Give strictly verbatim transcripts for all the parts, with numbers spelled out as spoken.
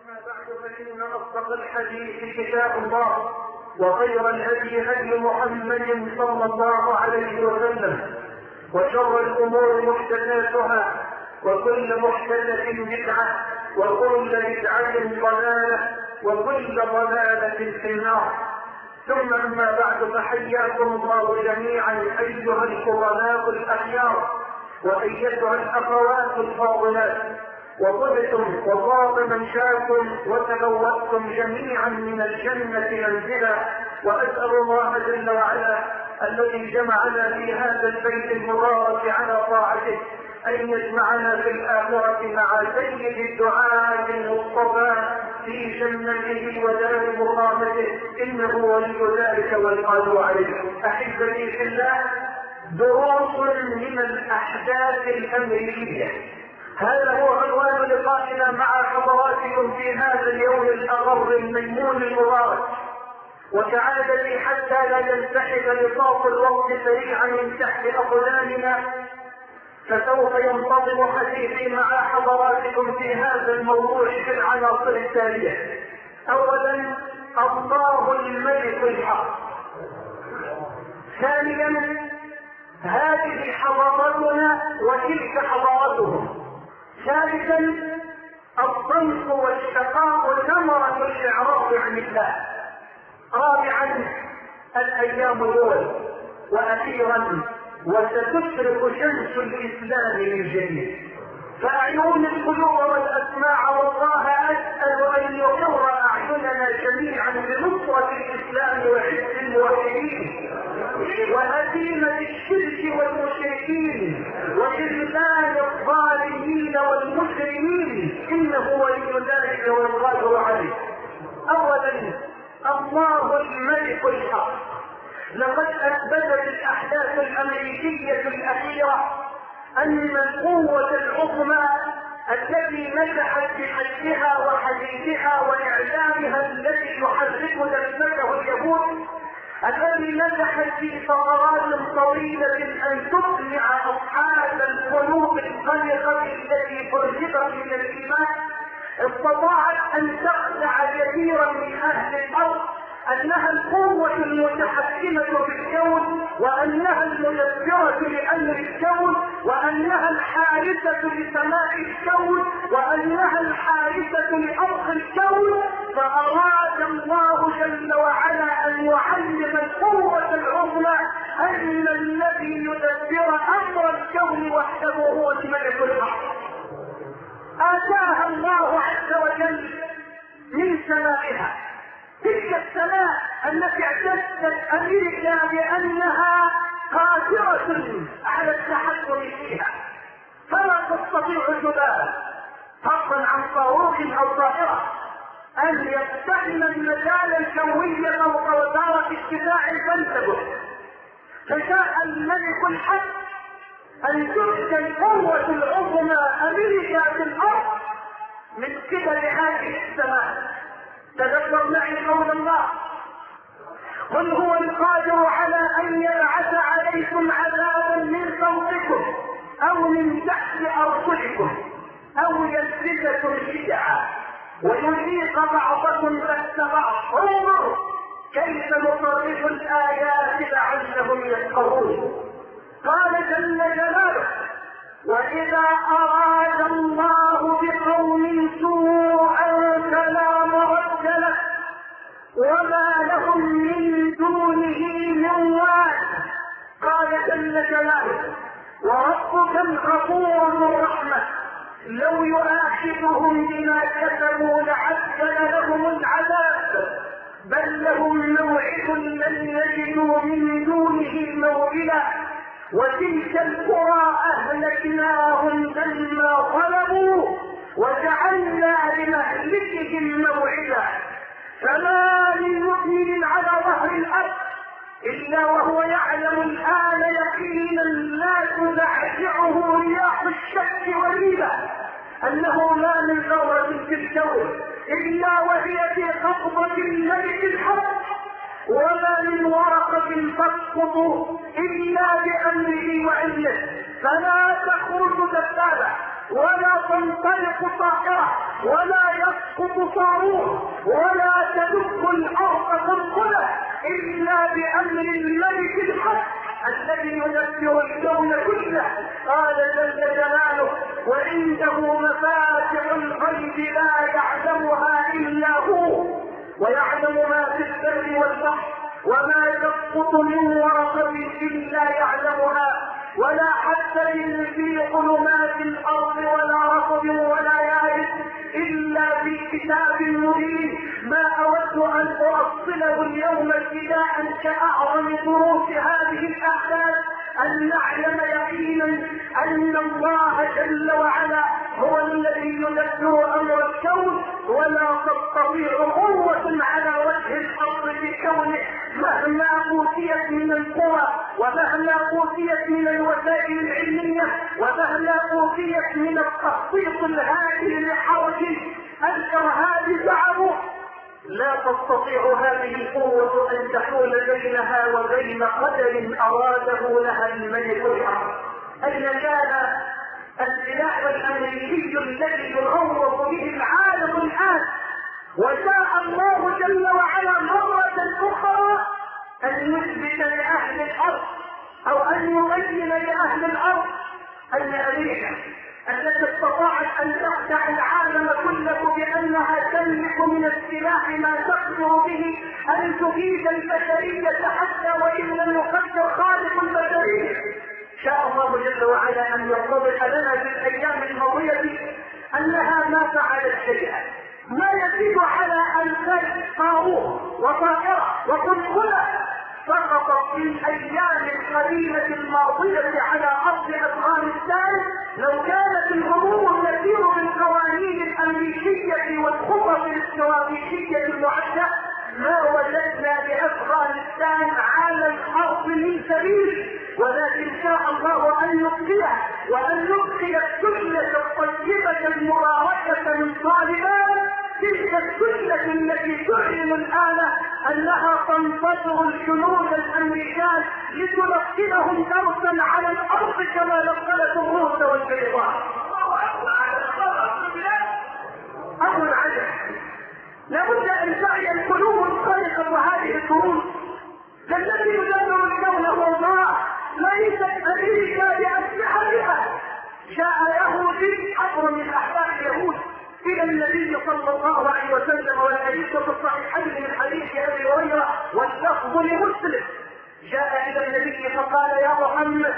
أما بعد فإن أصدق الحديث كتاب الله، وخير الهدي هدي محمد صلى الله عليه وسلم، وشر الأمور محدثاتها، وكل محدثة بدعة، وكل بدعة ضلالة، وكل ضلالة في النار. ثم أما بعد فحياكم الله جميعا أيها الفضلاء الأخيار، وأيتها الأخوات الفاضلات، وطبتم وطاب منشاكم وتبوأتم جميعا من الجنة منزلا. وأسأل الله جل وعلا الذي جمعنا في هذا البيت المبارك على طاعته أن يجمعنا في الآخرة مع سيد الدعاء المصطفى في جنته ودار مقامته، إنه ولي ذلك والقادر عليه. أحبتي في الله، دروس من الأحداث الأمريكية، هذا هو عنوان لقائنا مع حضراتكم في هذا اليوم الأغر الميمون المبارك. وكعادتي حتى لا ينسحب نطاق الوقت سريعا من تحت أقدامنا، فسوف ينتظم حديثي مع حضراتكم في هذا الموضوع في العناصر التالية. أولا، الله الملك الحق. ثانيا، هذه حضارتنا وتلك حضارتهم. ثالثا، الضنك والشقاء ثمرة الإعراض عن الله. رابعا، الأيام دول. وأخيرا، وستشرق شمس الإسلام من جديد. فأعينوني القلوب والأسماع، والله أسأل أن يقر أعيننا جميعا بنصرة الإسلام وعز الموحدين وهزيمة الشرك والمشركين وخذلان الظالمين والمجرمين، إنه ولي ذلك والقادر عليه. أولا، الله الملك الحق. لقد أثبتت الأحداث الأمريكية الأخيرة أن القوة العظمى التي نجحت بحجها وحديثها وإعلامها الذي يحرك دمته اليهود، الذي نجحت في فترات طويلة أن تقنع أصحاب القلوب القلقة التي فرزقت من الإيمان، استطاعت أن تخدع كثيرا من أهل الأرض أنها القوة المتحكمة في الكون، وأنها المدبرة لأمر الكون، وأنها الحارسة لسماء الكون، وأنها الحارسة لأرض الكون. فأراد الله جل وعلا أن يعلم القوة العظمى أن الذي يدبر أمر الكون وحده هو الملك الحق. آتاها الله عز وجل من سمائها، تلك السماء التي اعتزت أمريكا بأنها قادرة على التحكم فيها، فلا تستطيع جبال فضلا عن صاروخ أو طائرة أن يستحمل المجال الجوي فوق وزارة اتساع البنتاغون. فشاء الملك الحق أن تلك القوة العظمى أمريكا في الأرض من قبل هذه السماء. تذكر معي قول الله: قل هو القادر على أن يبعث عليكم عذابا من فوقكم أو من تحت أرجلكم أو يلبسكم شيعا ويذيق بعضكم بأس بعض. انظر كيف نصرف الآيات لعلهم يفقهون. قال جل جلاله: وإذا أراد الله بقوم سوءا فلا مرد له وما لهم من دونه من وال. قال جل جلاله: وربك الغفور ذو الرحمة لو يؤاخذهم بما كسبوا لعجل لهم العذاب بل لهم موعد لن يجدوا من دونه موئلا وتلك القرى أهلكناهم لما ظلموا وجعلنا لمهلكهم موعدا فما لمؤمن على ظهر الأرض إلا وهو يعلم الآن يقينا لا تزعزعه رياح الشك والريبة أنه ما من ذرة في الكون إلا وهي في قبضة الملك الحق وما من ورقة تسقط إلا بأمره وعلمه فلا تخرج دبابة ولا تنطلق طائرة ولا يسقط صاروخ ولا تدب الأرض قنقلة إلا بأمر الملك الحق الذي يدبر الكون كله. قال جل جلاله: وعنده مفاتح الغيب لا يعلمها إلا هو ويعلم ما في البر والبحر وما تسقط من ورقة إلا يعلمها ولا حتى في ظلمات الأرض ولا رطب ولا يابس إلا في كتاب مبين. ما أود أن أوصله اليوم ابتداء كأعظم دروس هذه الأحداث أن نعلم يقينا أن الله جل وعلا هو الذي يدبر أمر الكون، ولا تستطيع قوة على وجه الأرض في كونه مهما أوتيت من القوى ومهما أوتيت من الوسائل العلمية ومهما أوتيت من التخطيط الهائل لحرج الإرهاب زعموا، لا تستطيع هذه القوة أن تحول بينها وبين قدر أراده لها الملك الحق. أين كان السلاح الأمريكي الذي يروض به العالم الآن؟ وشاء الله جل وعلا مرة أخرى أن يثبت لأهل الأرض أو أن يبين لأهل الأرض أن أمريكا التي استطاعت أن تخدع العالم كله بأنها تملك من السلاح ما تقدر به أن تفيد البشرية حتى وإن لم يقدر خالق البشرية. شاء الله جل وعلا أن يتضح لنا في الأيام الماضية أنها ما فعلت شيئا، ما يزيد على ألفي صاروخ وطائرة وقنبلة سقطت في الأيام القليلة الماضية على أرض أفغانستان. لو كانت الأمور تسير بالقوانين الأمريكية والخطط الاستراتيجية المعدة ما وجدنا لأفغانستان على الحرب من سبيل، ولكن شاء الله أن يبقيه وأن يبقي السنة الطيبة المباركة من طالبان، تلك السنة التي تعلن الآن أنها تنتظر الجنود الأمريكان لتلقنهم درسا على الأرض كما لقنت الروس والبيضاء. أمر عجب، لابد أن تعي القلوب الخالقة هذه الدروس. الذي يدبر الكون هو الله، ليست أمريكا بأسلحتها. جاء يهودي أمر من أحباب اليهود إلى النبي صلى الله عليه وسلم، والحديث في الصحيحين من حديث أبي هريرة واللفظ لمسلم. جاء إلى النبي فقال: يا محمد،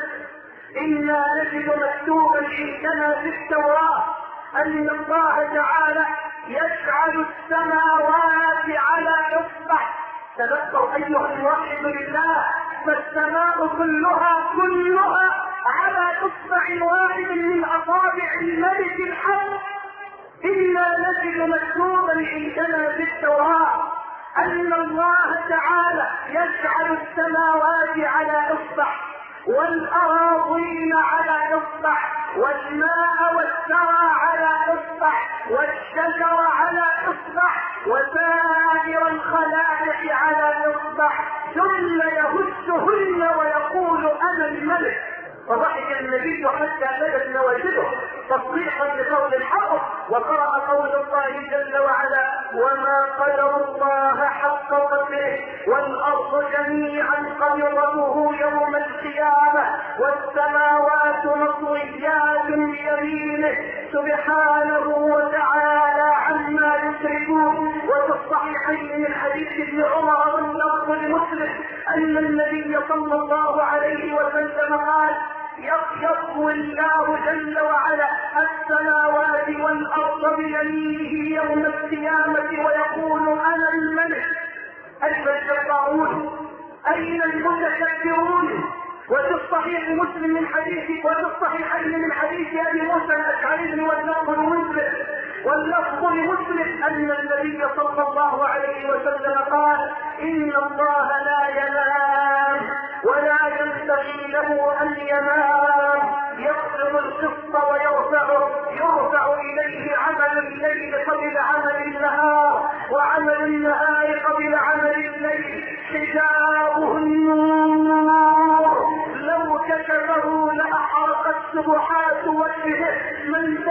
إنا نجد مكتوبا عندنا في التوراة أن الله تعالى يجعل السماوات على إصبع. تذكر أيها الموحد لله، فالسماء كلها كلها على إصبع واحد من أصابع الملك الحق. إنا نجد مكتوبا عندنا في التوراة أن الله تعالى يجعل السماوات على إصبع والأراضين على إصبع والماء والثرى على إصبع والشجر على إصبع وسائر الخلائق على إصبع، ثم يهزهن ويقول: أنا الملك. فضحك النبي حتى بدت نواجذه تصديقا لقول الحق، وقرأ قول الله جل وعلا: وما قدر الله حق قدره والأرض جميعا قبضته يوم القيامة والسماوات مطويات بيمينه سبحانه وتعالى عما يشركون. وفي الصحيحين من حديث ابن عمر واللفظ لمسلم أن النبي صلى الله عليه وسلم قال: يطوي الله جل وعلا السماوات والأرض بيمينه يوم القيامة ويقول: أنا الملك. أين الجبارون؟ أين المتكبرون؟ وفي الصحيح مسلم من حديث وفي الصحيحين من حديث أبي موسى الأشعري واللفظ لمسلم واللفظ لمسلم أن النبي صلى الله عليه وسلم قال: إن الله لا ينام ولا ينبغي له أن ينام، يقبض القسط ويرفعه، يرفع إليه عمل الليل قبل عمل النهار وعمل النهار قبل عمل الليل، حجابه النور، لو كشفه لأحرقت سبحات وجهه، من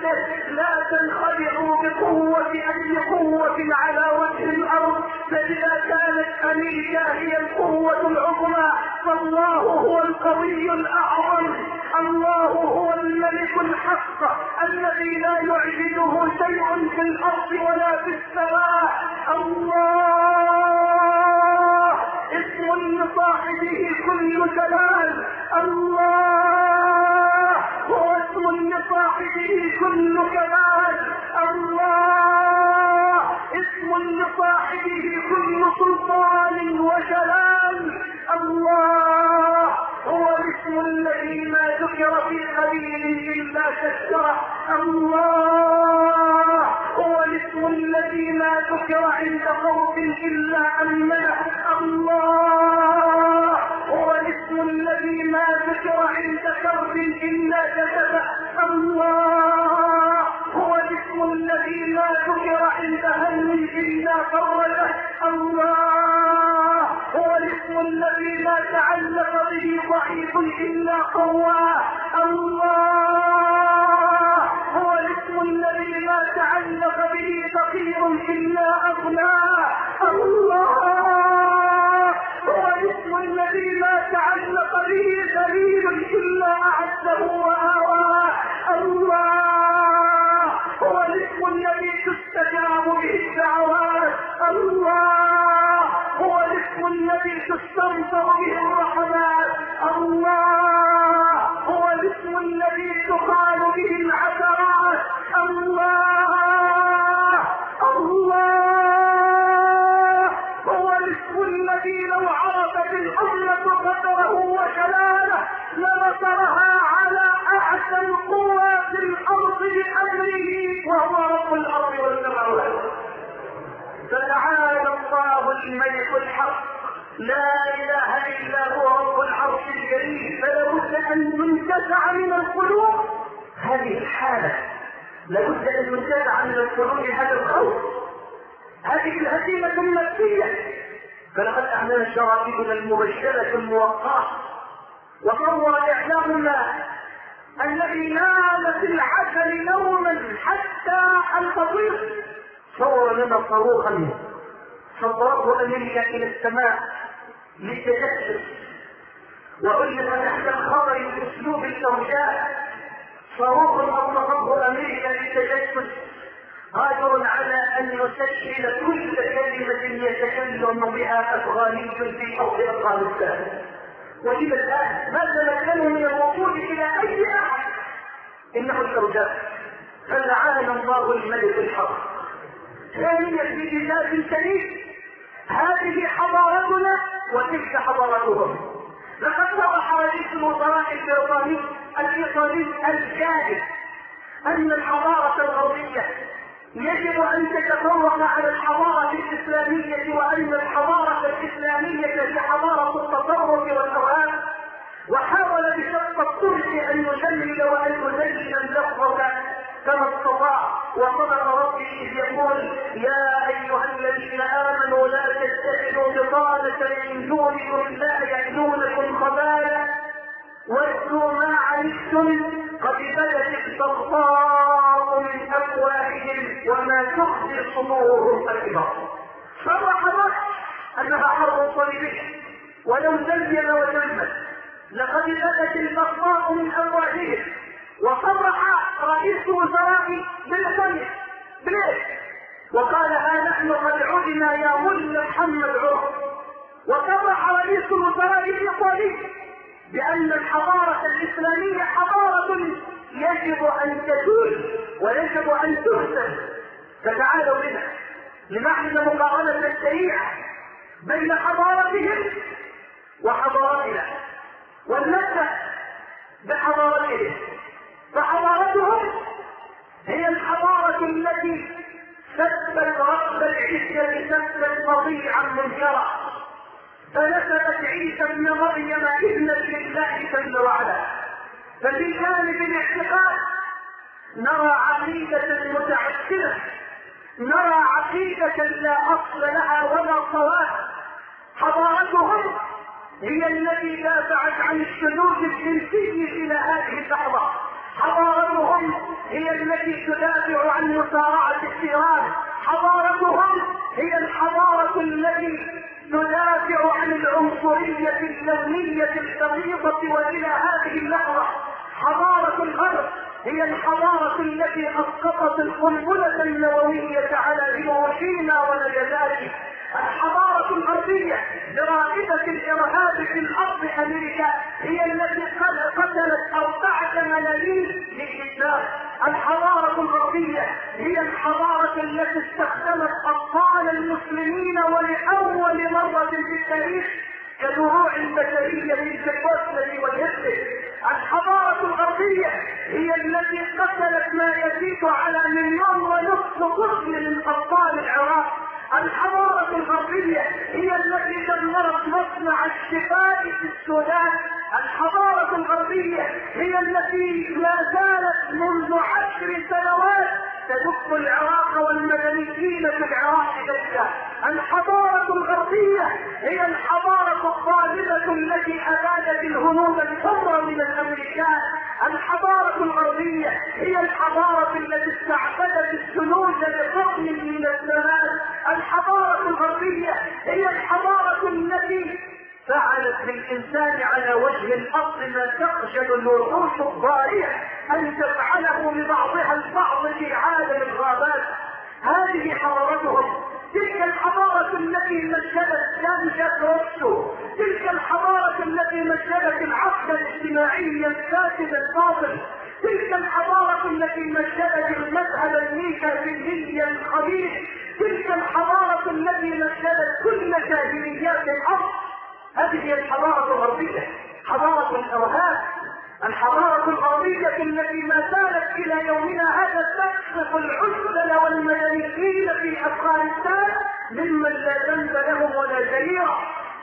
به لا تنخدعوا بقوة أي قوة على وجه الأرض، فإذا كانت أمريكا هي القوة العظمى فالله هو القوي الأعظم، الله هو الملك الحق الذي لا يعجزه شيء في الأرض ولا في السماء. الله اسم لصاحبه كل جلال، الله هو اسم لصاحبه كل كمال، الله اسم لصاحبه كل سلطان وجلال، الله هو الاسم الذي ما ذكر في قليل إلا كثره، الله هو الاسم الذي ما ذكر عند خوف إلا أمنه، الله هو الاسم الذي ما ذكر عند كرب إلا كتبه، الله هو الاسم الذي ما ذكر عند هم إلا فرجه، الله هو الاسم الذي ما تعلق به ضعيف إلا قواه، الله هو الاسم الذي ما تعلق به فقير إلا أغناه، الله هو الاسم الذي ما تعلق به ذليل إلا أعزه وآواه، الله هو الاسم الذي تستجاب به الدعوات، الله هو الاسم الذي تستنصر به الرحمات، الله هو الاسم الذي تقال به العثرات، الله الله هو الاسم الذي لو عرفت الأمة قدره وجلاله لنصرها على أحسن قوات الأرض بأمره وهو رب الأرض والسماوات. فتعالى الله الملك الحق لا إله إلا هو رب العرش الكريم، فلابد أن ينتزع من القلوب هذه الحالة، لابد أن ينتزع من القلوب هذا الخوف، هذه الهزيمة النفسية. فلقد أعلن شرائطنا المبشرة الموقعة وصور إعلامنا الذي نال في العسل نوما حتى الفطير، صور لنا صاروخا صورته أمريكا إلى السماء للتجسس، وعلق تحت الخبر بأسلوب الأوجاع صاروخ أطلقته أمريكا للتجسس قادر على أن يسجل كل كلمة يتكلم بها أفغاني في أرض أفغانستان. وإلى الآن ما تمكنوا من الوصول إلى أي أحد، إنه الأوجاع. فلعان الله الملك الحق. ثانيا بإجازة شديد هذه حضارتنا وتلك حضارتهم. لقد صرح رئيس الوزراء البريطاني الإيطالي الجاهل أن الحضارة الغربية يجب أن تتفوق على الحضارة الإسلامية، وأن الحضارة الإسلامية هي حضارة التطرف والإرهاب، وحاول بشتى الطرق أن يجمل وأن يزين اللفظة كما استطاع. وصدق ربي إذ يقول يا أيها الذين آمنوا لا تتخذوا بطانة من دونكم لا يأتونكم خبالا واتلوا ما عنتم قد بدت البغضاء من أفواههم وما تخفي صدورهم أكبر. صرح الرأس أنها حرب صليبية ولو زين وجمل، لقد بدت البغضاء من أفواههم. وصرح رئيس وزراء بريطانيا بليش وقال ها نحن قد عدنا يا ملا محمد عرف. وصرح رئيس الوزراء الإيطالي بأن الحضارة الإسلامية حضارة يجب أن تزول ويجب أن تهزم. فتعالوا بنا لنحن مقارنة سريعة بين حضارتهم وحضارتنا، ولنبدأ بحضارتهم. فحضارتهم هي الحضارة التي سبت رب العزة سبا فظيعا منكرا، فنسبت عيسى ابن مريم ابنا لله جل وعلا. ففي جانب الاعتقاد نرى عقيدة متعسرة، نرى عقيدة لا أصل لها ولا صواب. حضارتهم هي التي دافعت عن الشذوذ الجنسي إلى هذه اللحظة، حضارتهم هي التي تدافع عن مسارعة الثيران، حضارتهم هي الحضارة التي تدافع عن العنصرية اللونية البسيطة. وإلى هذه اللحظة حضارة الغرب هي الحضارة التي أسقطت القنبلة النووية على هيروشيما وناجازاكي. الحضارة الغربية برائدة الإرهاب في الأرض أمريكا هي التي قتلت أربعة ملايين للإسلام. الحضارة الغربية هي الحضارة التي استخدمت أطفال المسلمين ولأول مرة في التاريخ كدروع بشرية كالوسلة واليسر. الحضارة الغربية هي التي قتلت ما يزيد على مليون ونصف طفل من أطفال العراق. الحضارة الغربية هي التي دمرت مصنع الشفاء في السودان. الحضارة الغربية هي التي لا زالت منذ عشر سنوات تدق العراق والمدنيين في العراق دكا. الحضارة الغربية هي الحضارة الظالمة التي أبادت الهنود الحرة من الأمريكان. الحضارة الغربية هي الحضارة التي استعبدت الجنود بفضل من الزمان. الحضارة الغربية هي الحضارة التي فعلت بالإنسان على وجه الأرض ما تخجل الوحوش الضارية أن تفعله لبعضها البعض في عالم الغابات. هذه حضارتهم، تلك الحضارة التي مشهدت جامشة روسو، تلك الحضارة التي مشهدت العقد الاجتماعي الفاسد الباطل، تلك الحضارة التي مشهدت المذهب الميكافيلي الخبيث، تلك الحضارة التي مشهدت كل جاهليات الأرض. هذه هي الحضارة الغربية، حضارة الإرهاب. الحضارة الغربية التي ما زالت إلى يومنا هذا تقصف العزل والمدنيين في أفغانستان ممن لا ذنب لهم ولا جريرة.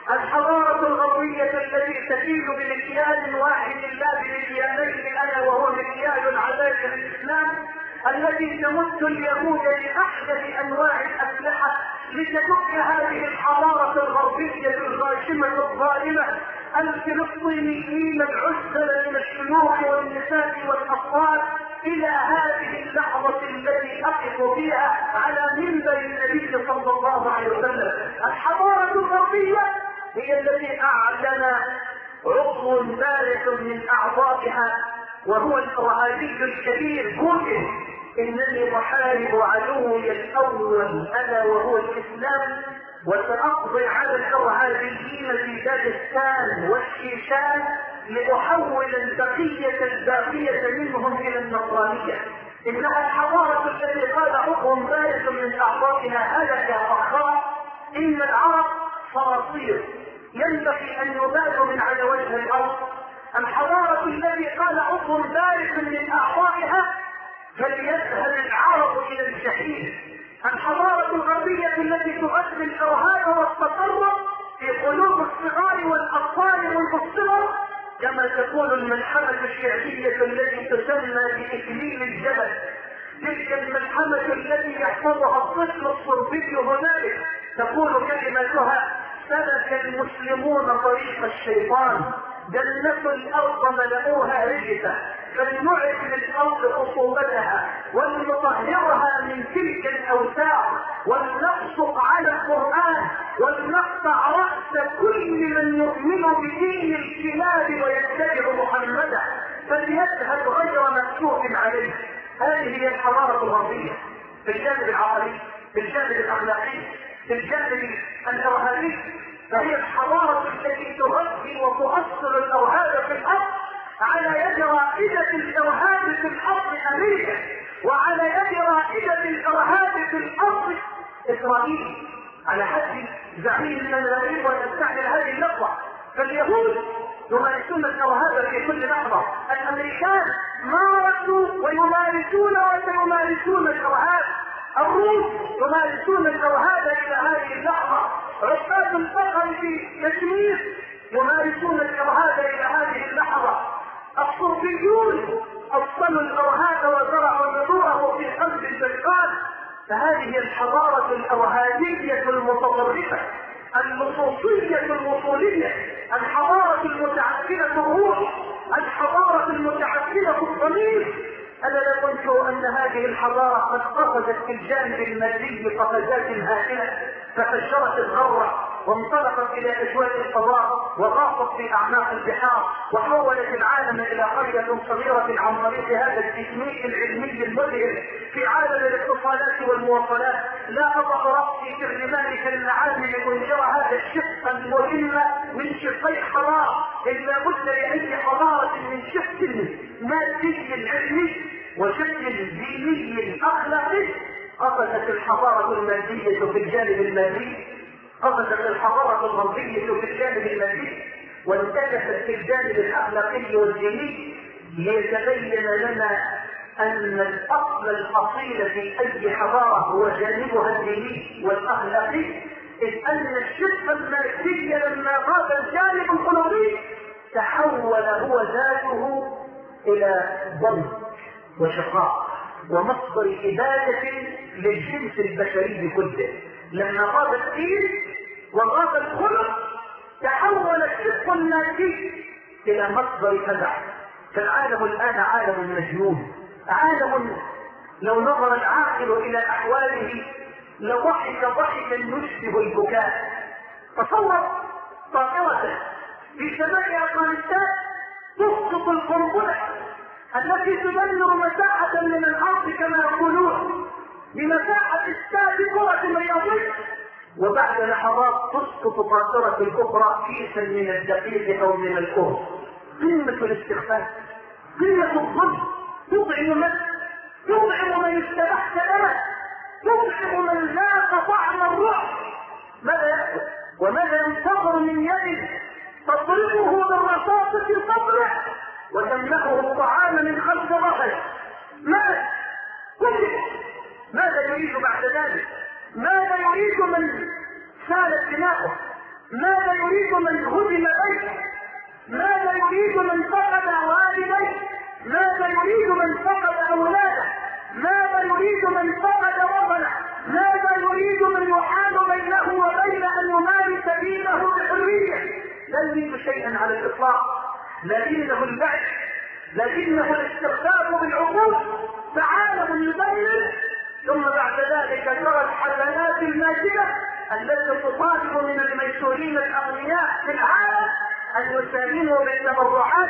الحضارة الغربية التي تسير بمكيال واحد لا بمكيالين ألا وهو مكيال العدالة للإسلام، التي تمد اليهود لأحدث أنواع الأسلحة لتدك هذه الحضارة الغربية الغاشمة الظالمة الفلسطينيين العزل من الشيوخ والنساء والأطفال إلى هذه اللحظة التي أقف فيها على منبر النبي صلى الله عليه وسلم. الحضارة الغربية هي التي أعلن عضو بارز من أعضائها وهو الإرهابي الكبير بوتين: إنني أحارب عدوي الأول ألا وهو الإسلام، وسأقضي على الإرهابيين في داغستان والشيشان لأحول البقية الباقية منهم إلى النصرانية. إنها الحضارة التي قال عضو بارز من أعضائها: هلك أخاه إن العرب صراصير ينبغي أن يبادوا من على وجه الأرض. الحضارة التي قال عضو بارز من أعضائها: فليذهب العرب إلى الجحيم. الحضارة الغربية التي تؤدي الإرهاب والتطرف في قلوب الصغار والأطفال والصغر، كما تقول الملحمة الشعبية التي تسمى بإكليل الجبل، تلك الملحمة التي يحفظها الطفل الصرفي هنالك، تقول كلماتها: سلك المسلمون طريق الشيطان، جنة الأرض ملؤوها رجسا، فلنعد للأرض خصوبتها ولنطهرها من تلك الأوساخ، ولنبصق على القرآن، ولنقطع رأس كل من يؤمن بدين الكلاب ويتبع محمدا، فليذهب غير مكتوب عليه. هذه هي الحضارة الغربية في الجانب العقلي، في الجانب الأخلاقي، في الجانب الإرهابي. فهي الحضارة التي تغذي وتؤصل الإرهاب في الأرض على يد رائدة الإرهاب في الأرض أمريكا، وعلى يد رائدة الإرهاب في الأرض إسرائيل، على حد زعيم من لا يريد أن يستعمل هذه اللفظة. فاليهود يمارسون الإرهاب في كل لحظة، الأمريكان مارسوا ويمارسون وسيمارسون الإرهاب، الروس يمارسون الإرهاب إلى هذه اللحظة، عباد البقر في كشمير يمارسون الإرهاب إلى هذه اللحظة، الصوفيون أبطلوا الإرهاب وزرعوا نذوره في قلب البلقان. فهذه الحضارة الإرهابية المتطرفة اللصوصية الوصولية، الحضارة المتعفنة الروح، الحضارة المتعفنة الضمير، أنا لقلت أن هذه الحضارة قد قفزت في الجانب المادي قفزات هائلة، ففجرت الذرة وانطلقت إلى أجواء الفضاء وغاصت في أعماق البحار وحولت العالم إلى قرية صغيرة عن طريق هذا التكنيك العلمي المذهل في عالم الاتصالات والمواصلات. لا أضع رأسي في الرمال كالعالم لأنشر هذا الشق المهم من شقي حضارة، إلا بد لأي حضارة من شق مادي علمي وشق ديني أخلاقي. قفزت الحضارة المادية في الجانب المادي، قفزت الحضارة الغربية في الجانب المادي، وانتكست في الجانب الأخلاقي والديني، ليتبين لنا أن الأصل الأصيل في أي حضارة هو جانبها الديني والأخلاقي، إذ أن الشق المادي لما غاب الجانب القلوبي تحول هو ذاته إلى ضنك وشقاء ومصدر إبادة للجنس البشري كله. لما غاب الدين وغاب الخلق تحول الشق المادي إلى مصدر فزع. فالعالم الآن عالم مجنون، عالم لو نظر العاقل إلى أحواله لضحك ضحكا يشبه البكاء. تصور طائرة في سماء أفغانستان تسقط القنبلة التي تدمر مساحة من الأرض كما يقولون بمساحة استاد كرة رياضية، وبعد لحظات تسقط طائرة الأخرى كيسا من الدقيق أو من الأرز. قمة الاستخفاف، قمة الظلم، تطعم من تطعم من استبحت له، تطعم من ذاق طعم الرعب. ماذا يأكل وماذا ينتظر من يده؟ تضربه بالرصاص في صدره وتمنحه الطعام من خلف ظهره. ماذا كله ماذا يريد بعد ذلك؟ ماذا يريد من سالت دماؤه؟ ماذا يريد من هدم بيته؟ ماذا يريد من فقد والديه؟ ماذا يريد من فقد اولاده؟ ماذا يريد من فقد وطنه؟ ماذا يريد من يحال بينه وبين ان يمارس دينه بحريه؟ لا يريد شيئا على الاطلاق، لا دينه البعث لكنه الاستخفاف بالعقول، فعالم يدمر. ثم بعد ذلك ترى الحسنات الماجده التي تطالب من الميسورين الاغنياء في العالم ان يساهموا بالتبرعات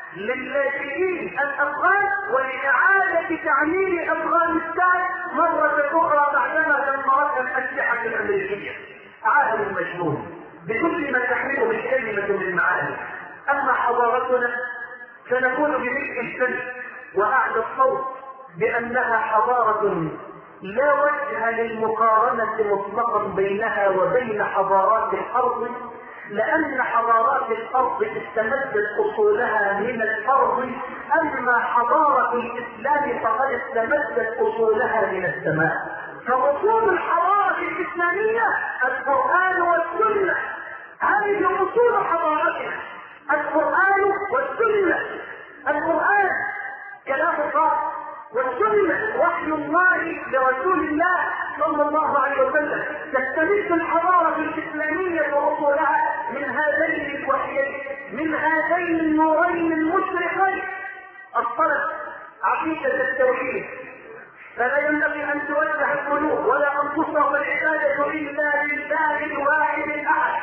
للاجئين الافغان ولاعاده تعمير افغانستان مره اخرى بعدما دمرتها الاسلحه الامريكيه. عالم مجنون بكل ما تحمله الكلمه من معاني. اما حضارتنا سنقول بملء الفم واعلى الصوت بانها حضاره لا وجه للمقارنه مطلقا بينها وبين حضارات الارض، لأن حضارات الأرض استمدت أصولها من الأرض، أما حضارة الإسلام فقد استمدت أصولها من السماء. فأصول الحضارة الإسلامية القرآن والسنة، هذه أصول حضارتنا، القرآن والسنة. القرآن كلام الله، والسنة وحي الله لرسول الله صلى الله عليه وسلم. تستمد الحضارة الإسلامية وأصولها من هذين الوحيين، من هذين النورين المشرقين. الصلاة عقيدة التوحيد، فلا ينبغي أن توجه القلوب ولا أن تصرف العبادة إلا لله الواحد الأحد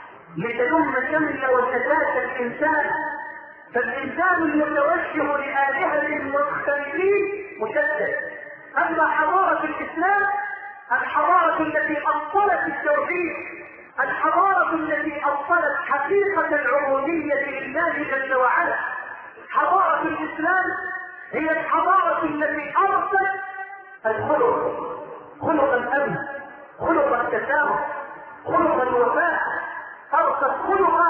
لتلم شمل وشتات الإنسان. فالإنسان المتوجه لآلهة مختلفين مشتت. أما حضارة الإسلام الحضارة التي أصلت التوحيد، الحضارة التي أصلت حقيقة العبودية لله جل وعلا. حضارة الإسلام هي الحضارة التي أرست الخلق، خلق الأمن، خلق التسامح، خلق الوفاء، أرست خلق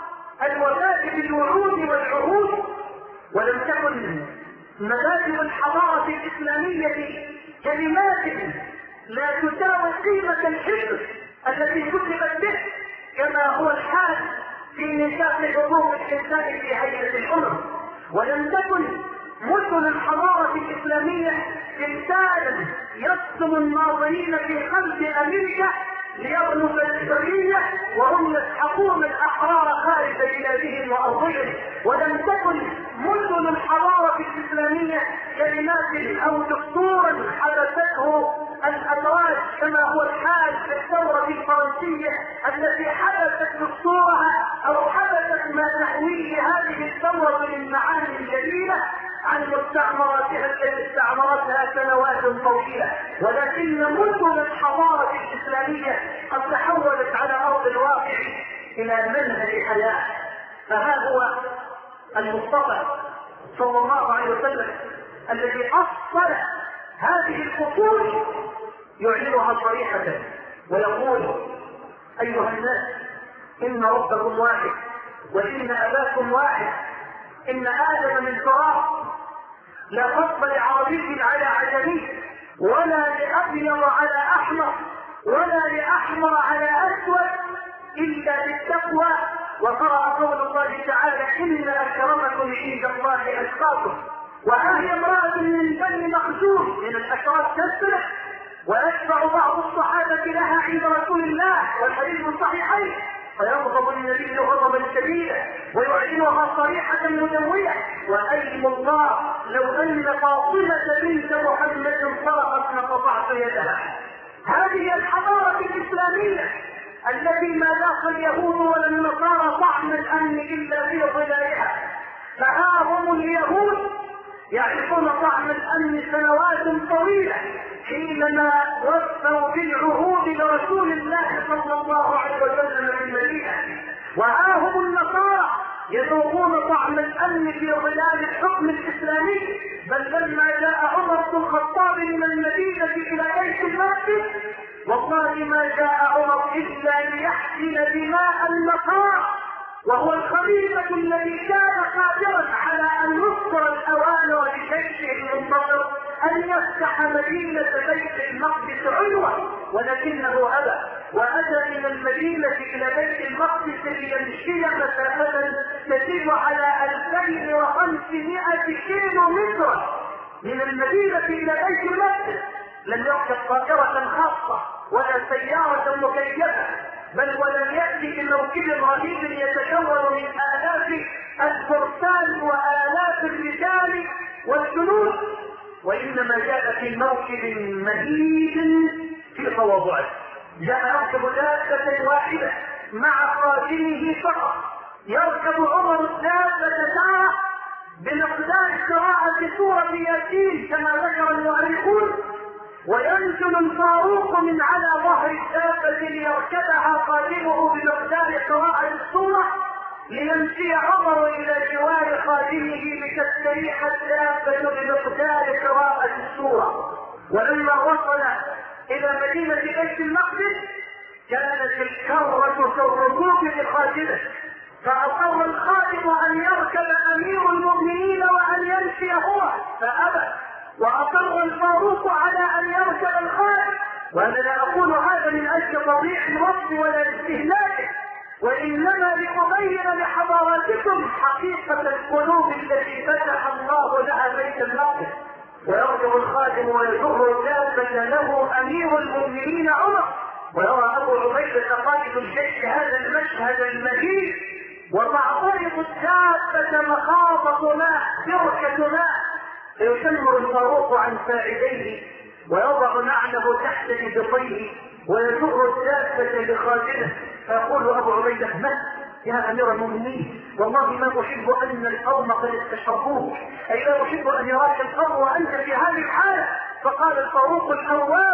الوفاء بالوعود والعهود. ولم تكن مبادئ الحضارة الإسلامية كلمات لا تساوي قيمة الحفظ التي كتبت به، كما هو الحال في ميثاق حقوق الإنسان في هيئة الأمم. ولم تكن مثل الحضارة الإسلامية تمثالا يصدم الناظرين في قلب أمريكا ليغنوا البشرية وهم يسحقون الأحرار خارج بلادهم وأرضهم. ولم تكن مدن الحضارة الإسلامية كلمات أو دستورا حدثته الأدراج كما هو الحال في الثورة الفرنسية التي حدثت دستورها أو حدثت ما تحويه هذه الثورة من معاني جديدة عن مستعمراتها التي استعمرتها سنوات طويلة. ولكن مدن الحضارة الإسلامية قد تحولت على أرض الواقع إلى منهج حياة. فها هو المصطفى صلى الله عليه وسلم الذي أصل هذه الأصول يعلنها صريحة ويقول: أيها الناس، إن ربكم واحد وإن أباكم واحد، إن آدم من تراب، لا فضل لعربي على عجمي ولا لأبيض على أحمر ولا لأحمر على أسود إلا بالتقوى. وقرأ قول الله تعالى: إن أكرمكم عند الله أتقاكم. وهذه امرأة من بني مخزوم من الأشراف تسبح ويتبع بعض الصحابة لها عند رسول الله والحديث الصحيحين، فيغضب النبي غضبا شديدا ويعلنها صريحة مدوية: وأيم الله لو أن فاطمة بنت محمد سرقت لقطعت يدها. هذه الحضارة الإسلامية التي ما ذاق اليهود ولا النصارى طعم الأمن إلا في ظلالها. فها هم اليهود يعرفون طعم الأمن سنوات طويلة حينما وفوا بالعهود لرسول الله صلى الله عليه وسلم في المدينة. وها هم النصارى يذوقون طعم الأمن في ظلال الحكم الإسلامي. بل لما جاء عمر بن الخطاب من المدينة إلى بيت المقدس والله ما جاء عمر إلا ليحقن دماء النصارى، وهو الخليفة الذي كان قادرا على أن يذكر الأوان لجيشه المنتصر أن يفتح مدينة بيت المقدس عنوة، ولكنه أبى وأتى من المدينة إلى بيت المقدس ليمشي مسافة تزيد على ألفين وخمسمائة كيلو مترا من المدينة إلى بيت المقدس. لم يركب طائرة خاصة ولا سيارة مكيفة، بل ولم يأتي بموكب رهيب يتكون من آلاف الفرسان وآلاف الرجال والجنود، وإنما جاء في موكب مهيب في تواضعه. جاء يركب دابة واحدة مع خادمه فقط. يركب عمر الدابة ساعة بمقدار قراءة سورة ياسين كما ذكر المؤرخون، وينزل الفاروق من على ظهر الدابة ليركبها خادمه بمقدار قراءة السورة، ليمشي عمر إلى جوار خادمه لتستريح الدابة بمقدار قراءة السورة. ولما وصل إلى مدينة بيت المقدس كانت الكرة كالركوب لخادمه، فأصر الخادم أن يركب أمير المؤمنين وأن يمشي هو فأبى، وأصر الفاروق على أن يركب الخادم. وأنا لا أقول هذا من أجل تضييع الوقت ولا استهلاكه، وإنما لأبين لحضاراتكم حقيقة القلوب التي فتح الله لها بيت المقدس. ويركب الخادم ويجر الدابة له أمير المؤمنين عمر، ويرى أبو عبيدة قائد الجيش هذا المشهد المهيب، وتعترض الدابة مخاضة ماء بركة ماء، فيشمر الفاروق عن ساعديه ويضع نعله تحت إبطيه ويجر الدابة لخادمه، فيقول أبو عبيدة: ما يا أمير المؤمنين، والله ما أحب أن القوم قد استشرفوك، أي لا أحب أن يراك القوم وأنت في هذه الحالة. فقال الفاروق الأواب: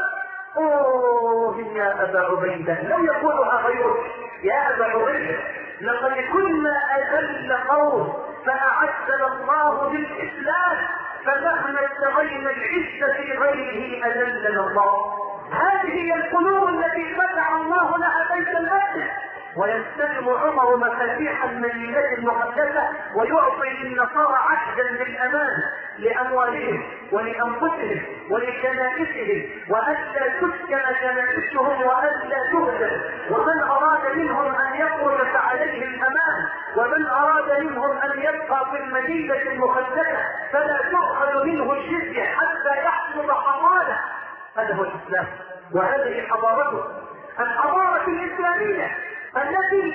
أوه يا أبا عبيدة، لو يقولها غيرك يا أبا عبيدة، لقد كنا أذل قوم فأعزنا الله بالإسلام، فنحن ابتغينا العزة في غيره أذلنا الله. هذه هي القلوب التي فتح الله لها بيت المقدس. ويستلم عمر مفاتيح المدينة المقدسة ويعطي للنصارى عهدا للأمان لأموالهم ولأنفسهم ولكنائسهم، وألا تسكن كنائسهم وألا تهدم، ومن أراد منهم أن يخرج فعليه الأمان، ومن أراد منهم أن يبقى في المدينة المقدسة فلا تؤخذ منه الجزية حتى يحصل حضانه. هذا هو الإسلام وهذه حضارته. الحضارة الإسلامية التي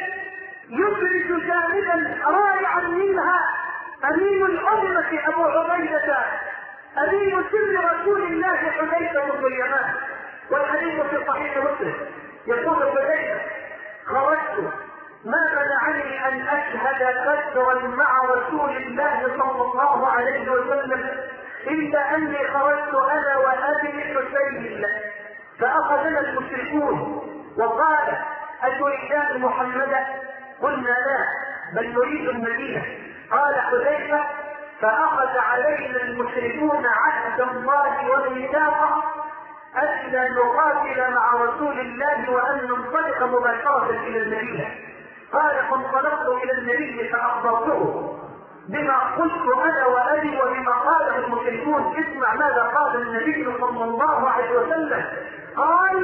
يبرز جانبا رائعا منها أمين الأمة أبو عبيدة أمين سر رسول الله حذيفة بن اليمان. والحديث في صحيح مسلم يقول حذيفة: خرجت ما منعني أن أشهد بدرا مع رسول الله صلى الله عليه وسلم إلا أني خرجت أنا وأبي حسين، فأخذنا المشركون وقال: أتريدان محمدا؟ قلنا لا، بل نريد المدينة. قال حذيفة: فأخذ علينا المشركون عهد الله وميثاقه ألا نقاتل مع رسول الله وأن ننطلق مباشرة إلى المدينة. قال: فانطلقت إلى النبي فأخبرته بما قلت أنا وأبي وبما قاله المشركون. اسمع ماذا قال النبي صلى الله عليه وسلم. قال: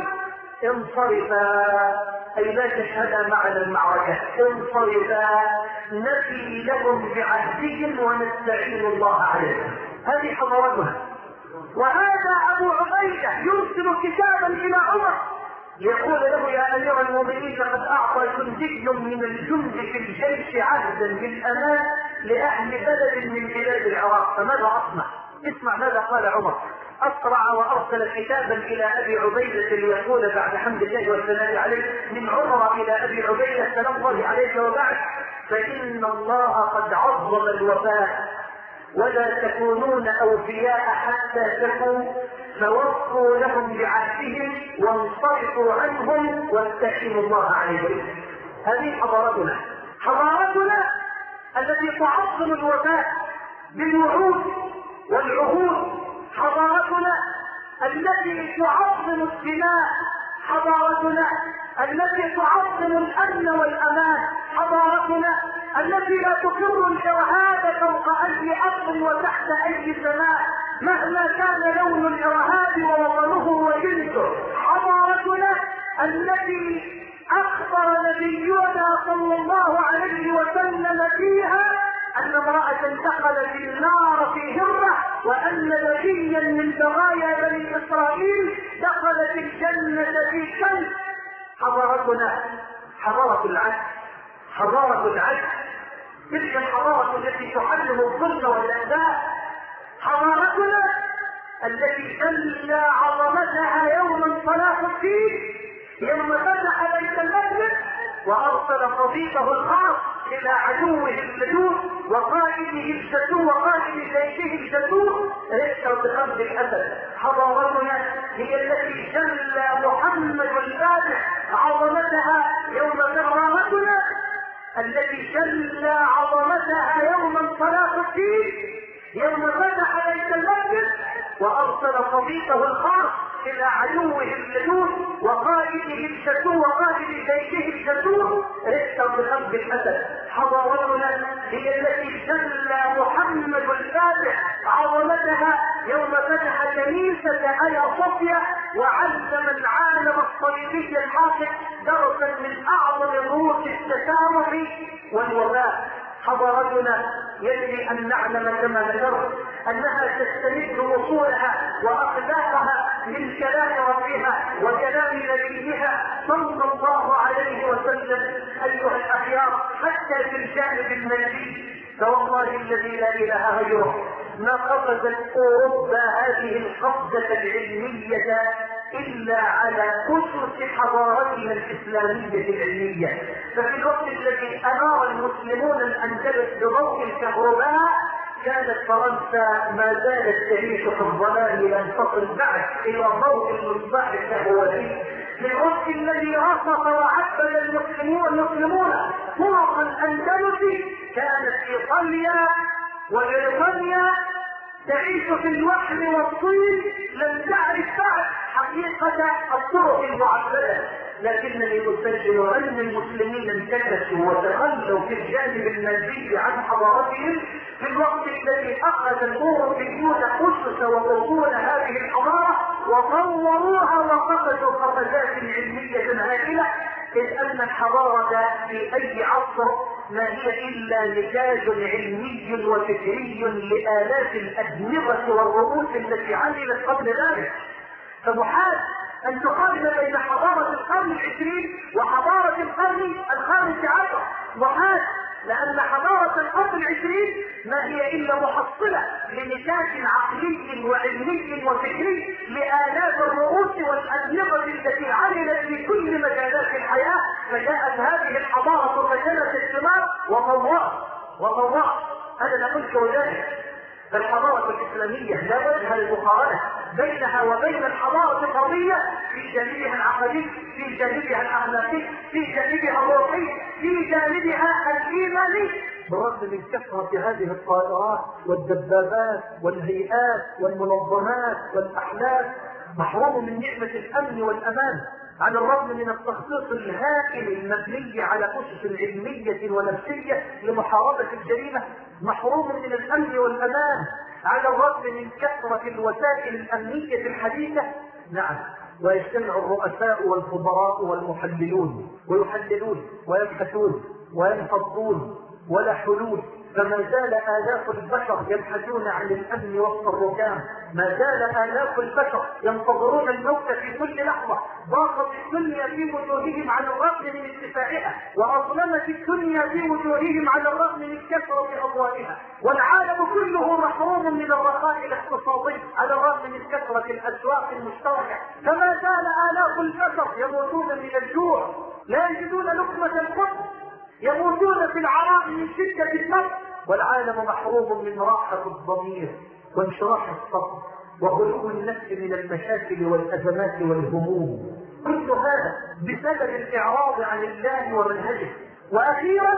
انصرفا، أي لا تشهدا معنا المعركة، انصرفا نفي لهم بعهدهم ونستعين الله عليهم. هذه حضارتنا. وهذا أبو عبيدة يرسل كتابا إلى عمر يقول له: يا أمير المؤمنين، لقد أعطى جندي من الجند في الجيش عهدا بالأمان لأهل بلد من بلاد العراق، فماذا أصنع؟ اسمع ماذا قال عمر. أسرع وأرسل كتابا إلى أبي عبيدة ليقول بعد حمد الله والثناء عليه من عمر إلى أبي عبيدة: سلام الله عليك وبعد، فإن الله قد عظم الوفاء ولا تكونون أوفياء حتى تكونوا، فوفوا لهم بعهدهم وانصرفوا عنهم واستعينوا الله عليهم. هذه حضارتنا، حضارتنا التي تعظم الوفاء بالوعود والعهود، حضارتنا التي تعظم الدماء، حضارتنا التي تعظم الأمن والأمان، حضارتنا التي لا تقر الإرهاب فوق أي أرض وتحت أي سماء مهما كان لون الإرهاب ووطنه وجنسه، حضارتنا التي أخبر نبينا صلى الله عليه وسلم فيها أن امرأة دخلت النار في هرة، وأن نبيا من بغايا بني إسرائيل دخلت الجنة في كلب. حضارتنا حضارة العدل، حضارة العدل، تلك الحضارة التي تعلم الظلم والأعداء، حضارتنا التي جلى عظمتها يوم انطلاق فيه يوم فتح بيت المقدس وأرسل صديقه الخاص إلى عدوه اللدود وقائده الشتوم وقائد جيشه الشتوم اشتر بقلب الأسد. حضارتنا هي التي جلى محمد الفاتح عظمتها يوم كرامتنا، التي جلى عظمتها يوم انطلاق فيه يوم فتح بيت المقدس وأرسل صديقه الخاص إلى عدوه اللدود وقائده الشتوم وقائد جيشه الشتوم اشتر بقلب الأسد. حضارتنا هي التي جلى محمد الفاتح عظمتها يوم فتح كنيسة آيا صوفيا وعلم العالم الصليبي الحاقد درسا من أعظم دروس التسامح والوفاء. حضارتنا يجب أن نعلم كما ذكرت أنها تستمد أصولها وأخلاقها من كلام ربها وكلام نبيها صلى الله عليه وسلم. أيها الأخيار، حتى في الجانب المادي فوالله الذي لا إله غيره ما قفزت أوروبا هذه القفزة العلمية إلا على أسس حضارتنا الإسلامية العلمية. ففي الوقت الذي أنار المسلمون الأندلس بضوء الكهرباء كانت فرنسا ما زالت تعيش في الظلام لم تصل بعد إلى ضوء المصباح الكهربائي. في الوقت الذي رصف وعبد المسلمون المسلمون طرق الأندلس كانت إيطاليا وبريطانيا تعيش في الوحل والطين لم تعرف بعد حقيقة الطرق المعبدة. لكنني أسجل أن المسلمين انتكسوا وتخلوا في الجانب المادي عن حضارتهم في الوقت الذي أخذ الأوروبيون أسس وأصول هذه الحضارة وطوروها وقفزوا قفزات علمية هائلة، إذ أن الحضارة في أي عصر ما هي إلا نتاج علمي وفكري لآلاف الأدمغة والرؤوس التي عملت قبل ذلك. فمحال ان تقارن بين حضارة القرن العشرين وحضارة القرن الخامس عشر، محال، لان حضارة القرن العشرين ما هي الا محصلة لنتاج عقلي وعلمي وفكري لالاف الرؤوس والادمغة التي عملت في كل مجالات الحياة، فجاءت هذه الحضارة فجلت الثمار وضوء وضوء. انا لا انكر ذلك، فالحضارة الإسلامية لا وجه للمقارنة بينها وبين الحضارة الغربية في جانبها العقدي، في جانبها الأخلاقي، في جانبها الروحي، في جانبها الإيماني، بالرغم من كثرة هذه الطائرات والدبابات والهيئات والمنظمات والأحلاف، محروم من نعمة الأمن والأمان، على الرغم من التخطيط الهائل المبني على أسس علمية ونفسية لمحاربة الجريمة، محروم من الأمن والأمان على الرغم من كثرة الوسائل الأمنية الحديثة. نعم، ويجتمع الرؤساء والخبراء والمحللون ويحللون ويبحثون وينفضون ولا حلول، فما زال آلاف البشر يبحثون عن الأمن وسط الركام، ما زال آلاف البشر ينتظرون الموت في كل لحظة، ضاقت الدنيا في وجوههم على الرغم من اتساعها، وأظلمت الدنيا في وجوههم على الرغم من كثرة أضوائها، والعالم كله محروم من الرخاء الاقتصادي على الرغم من كثرة الأسواق المشتركة، فما زال آلاف البشر يموتون من الجوع، لا يجدون لقمة القدس، يموتون في العراء من شدة الموت، والعالم محروم من راحة الضمير وانشراح الصدر وغلو النفس من المشاكل والأزمات والهموم، كل هذا بسبب الإعراض عن الله ومنهجه. وأخيرا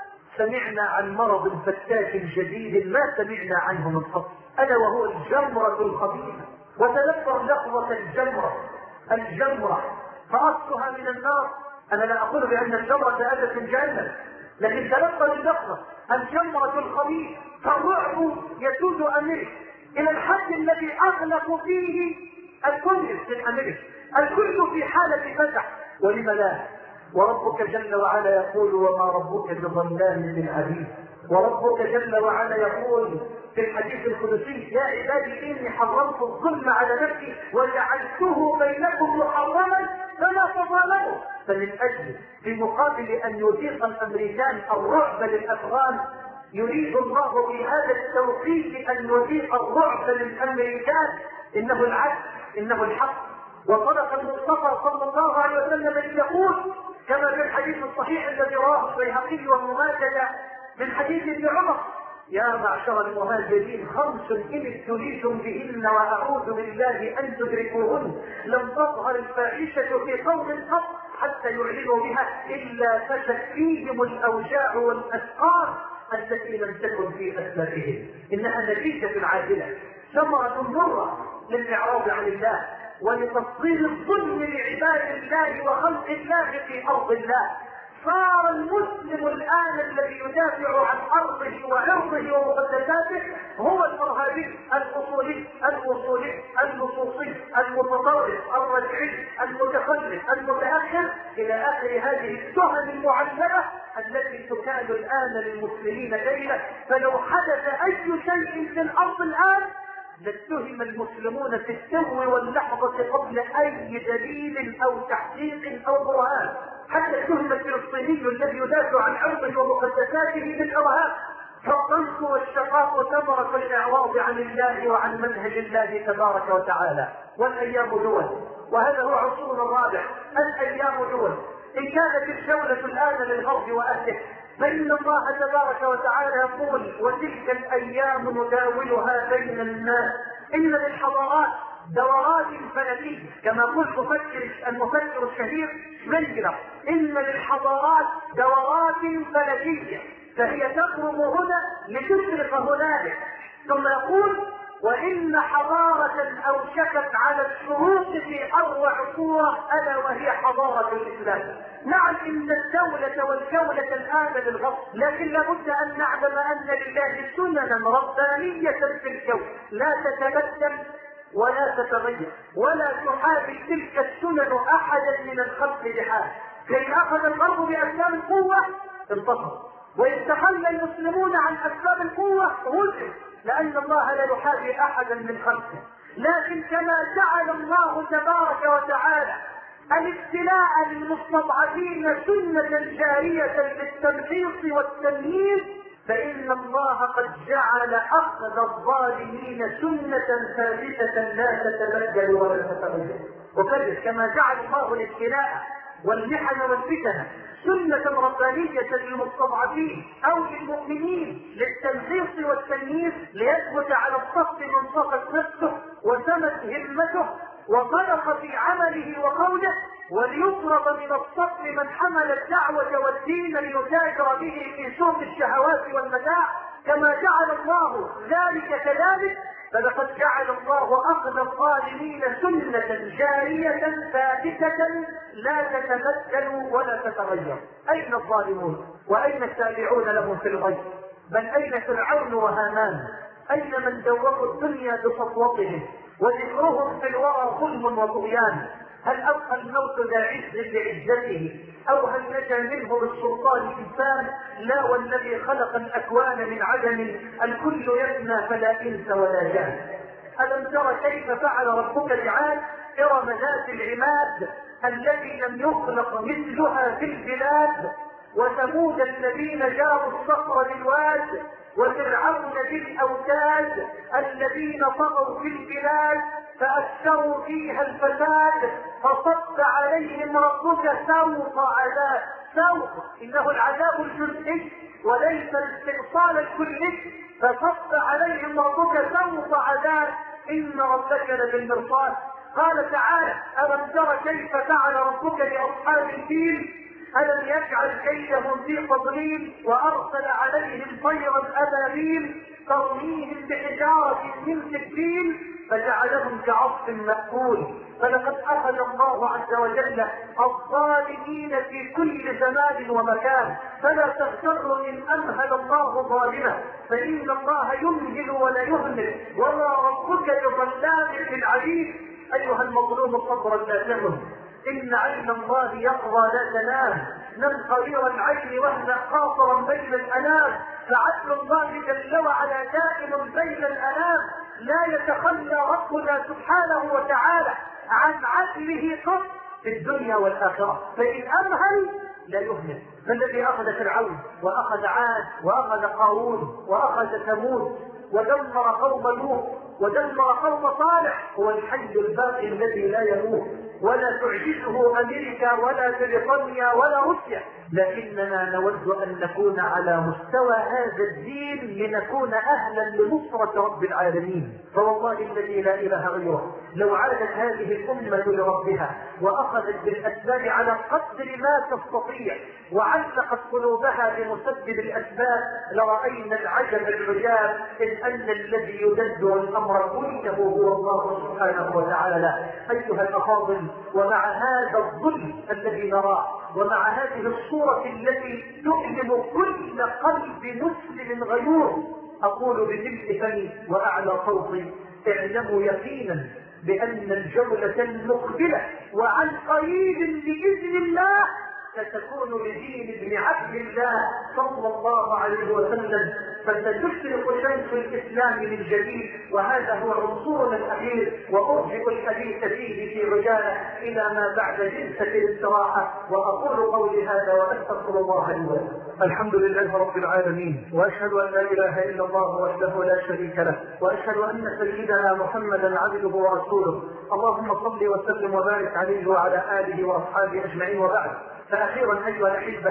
سمعنا عن مرض فتاك جديد ما سمعنا عنه من قبل، ألا وهو الجمرة الخبيثة. وتذكر لحظة الجمرة، الجمرة فأصلها من النار. أنا لا أقول بأن الجمرة أتت من جهنم، لكن تلقى اللحظة الجمرة الخبيث، فالرعب يسود أمريكا إلى الحد الذي أغلق فيه الكل في أمريكا، الكل في حالة فزع. ولم لا؟ وربك جل وعلا يقول: وما ربك بظلام للعبيد. وربك جل وعلا يقول في الحديث القدسي: يا عبادي إني حرمت الظلم على نفسي وجعلته بينكم محرما فلا تظالموا. فمن أجل في مقابل أن يذيق الأمريكان الرعب للأفغان، يريد الله في هذا التوقيت أن يذيق الرعب للأمريكان. إنه العدل، إنه الحق. وصدق المصطفى صلى الله عليه وسلم أن يقول كما في الحديث الصحيح الذي رواه البيهقي ومماثل من حديث ابن عمر: يا معشر المهاجرين خمس إن ابتليتم بهن وأعوذ بالله أن تدركوهن، لم تظهر الفاحشة في قوم قط حتى يعلنوا بها إلا فشت فيهم الأوجاع والأسقام التي لم تكن في أسلافهم. إنها نتيجة عاجلة، ثمرة مرة للإعراض عن الله ولتصدير الظلم لعباد الله وخلق الله في أرض الله. صار المسلم الآن الذي يدافع عن أرضه وعرضه ومقدساته هو الإرهابي الأصولي الوصولي اللصوصي المتطرف الرجعي المتخلف المتأخر إلى آخر هذه التهم المعلمة التي تكاد الآن للمسلمين كيلا. فلو حدث أي شيء في الأرض الآن لاتهم المسلمون في السر واللحظة قبل أي دليل أو تحقيق أو برهان. حتى اتهم الفلسطيني الذي يدافع عن عرضه ومقدساته بالإرهاب. فالضنك والشقاق ثمرة الإعراض عن الله وعن منهج الله تبارك وتعالى. والأيام دول، وهذا هو عصورنا الرابع. الأيام دول، إن كانت الدولة الآن للغرب وأهله، فإن الله تبارك وتعالى يقول: وتلك الأيام نداولها بين الناس. إن للحضارات دورات فلكية، كما يقول مفكر المفكر الشهير منجلر: إن للحضارات دورات فلكية، فهي تقرب هنا لتشرق هنالك. ثم يقول: وإن حضارة أوشكت على الشروق في أروع صورة ألا وهي حضارة الإسلام. نعم، إن الدولة والجولة الآن للغرب، لكن لابد أن نعلم أن لله سننا ربانية في الكون لا تتبدل ولا تتغير ولا تحابي تلك السنن أحدا من الخلق بحال. فإن أخذ الغرب بأسباب القوة انتصر، وإن تخلى المسلمون عن أسباب القوة غلب، لأن الله لا يحابي أحدا من خلقه. لكن كما جعل الله تبارك وتعالى الابتلاء للمستضعفين سنة جارية للتمحيص والتمييز، فإن الله قد جعل أخذ الظالمين سنة ثابتة لا تتبدل ولا تتغير. وكذلك كما جعل الله الابتلاء والمحن والفتن سنة ربانية للمستضعفين أو للمؤمنين للتمحيص والتمييز، ليثبت على الصف من صفت نفسه وسمت همته وصدق في عمله وقوله، وليطرد من الصف من حمل الدعوة والدين ليتاجر به في سوق الشهوات والمتاع. كما جعل الله ذلك كذلك، فلقد جعل الله أخذ الظالمين سنة جارية ثابتة لا تتبدل ولا تتغير. أين الظالمون وأين التابعون لهم في الغيب؟ بل أين فرعون وهامان؟ أين من دوروا الدنيا بسطوتهم وذكرهم في الورى ظلم وطغيان؟ هل أبقى الموت ذا عز بعزته أو هل نجا منه بالسلطان إنسان؟ لا، والذي خلق الأكوان من عدم الكل يفنى فلا إنس ولا جان. ألم تر كيف فعل ربك بعاد إرم ذات العماد التي لم يخلق مثلها في البلاد، وثمود الذين جابوا الصخر بالواد، وفرعون بالأوتاد الذين طغوا في البلاد فأكثروا فيها الفساد فصب عليهم ربك سوط عذاب. سوط إنه العذاب الجزئي وليس الاستئصال الكلي، فصب عليهم ربك سوط عذاب إن ربك لبالمرصاد. قال تعالى: ألم تر كيف فعل ربك بأصحاب الفيل ألم يجعل كيدهم في تضليل وأرسل عليهم طيرا أبابيل ترميهم بحجارة من سجيل فجعلهم كعصف مأكول. فلقد أخذ الله عز وجل الظالمين في كل زمان ومكان، فلا تغتر إن أمهل الله ظالما، فإن الله يمهل ولا يهمل وما ربك بظلام للعبيد. أيها المظلوم صبرا لا تهم، إن عين الله يقضى لا تنام، نم قرير العين واهنأ قاصرا بين الأنام، فعدل الله جل وعلا دائم بين الأنام، لا يتخلى ربنا سبحانه وتعالى عن عدله قط في الدنيا والآخرة، فإن أمهل لا يهمل. فالذي أخذ فرعون وأخذ عاد وأخذ قارون وأخذ ثمود ودمر قوم لوط ودمر قوم صالح هو الحي الباقي الذي لا يموت، ولا تعجزه أمريكا ولا بريطانيا ولا روسيا، لكننا نود أن نكون على مستوى هذا الدين لنكون أهلا لنصرة رب العالمين. فوالله الذي لا إله غيره لو عادت هذه الأمة لربها وأخذت بالأسباب على قدر ما تستطيع وعلقت قلوبها بمسبب الأسباب لرأينا العجب العجاب، إذ أن الذي يدبر الأمر كله هو الله سبحانه وتعالى. أيها الأفاضل، ومع هذا الظلم الذي نراه ومع هذه الصورة التي تؤلم كل قلب مسلم غيور، أقول بملء فمي وأعلى صوتي: اعلموا يقينا بأن الجولة المقبلة وعن قريب بإذن الله ستكون لدين ابن عبد الله صلى الله عليه وسلم، فستشرق شمس الإسلام من جديد، وهذا هو عنصرنا الأخير، وأرجع الحديث فيه في رجالة إلى ما بعد جلسة الاستراحة. وأقول قولي هذا وأستغفر الله لي ولكم. الحمد لله رب العالمين، وأشهد أن لا إله إلا الله وحده لا شريك له، وأشهد أن سيدنا محمدا عبده ورسوله. اللهم صل وسلم وبارك عليه وعلى آله وأصحابه أجمعين، وبعد. فأخيرا أيها الأحبة،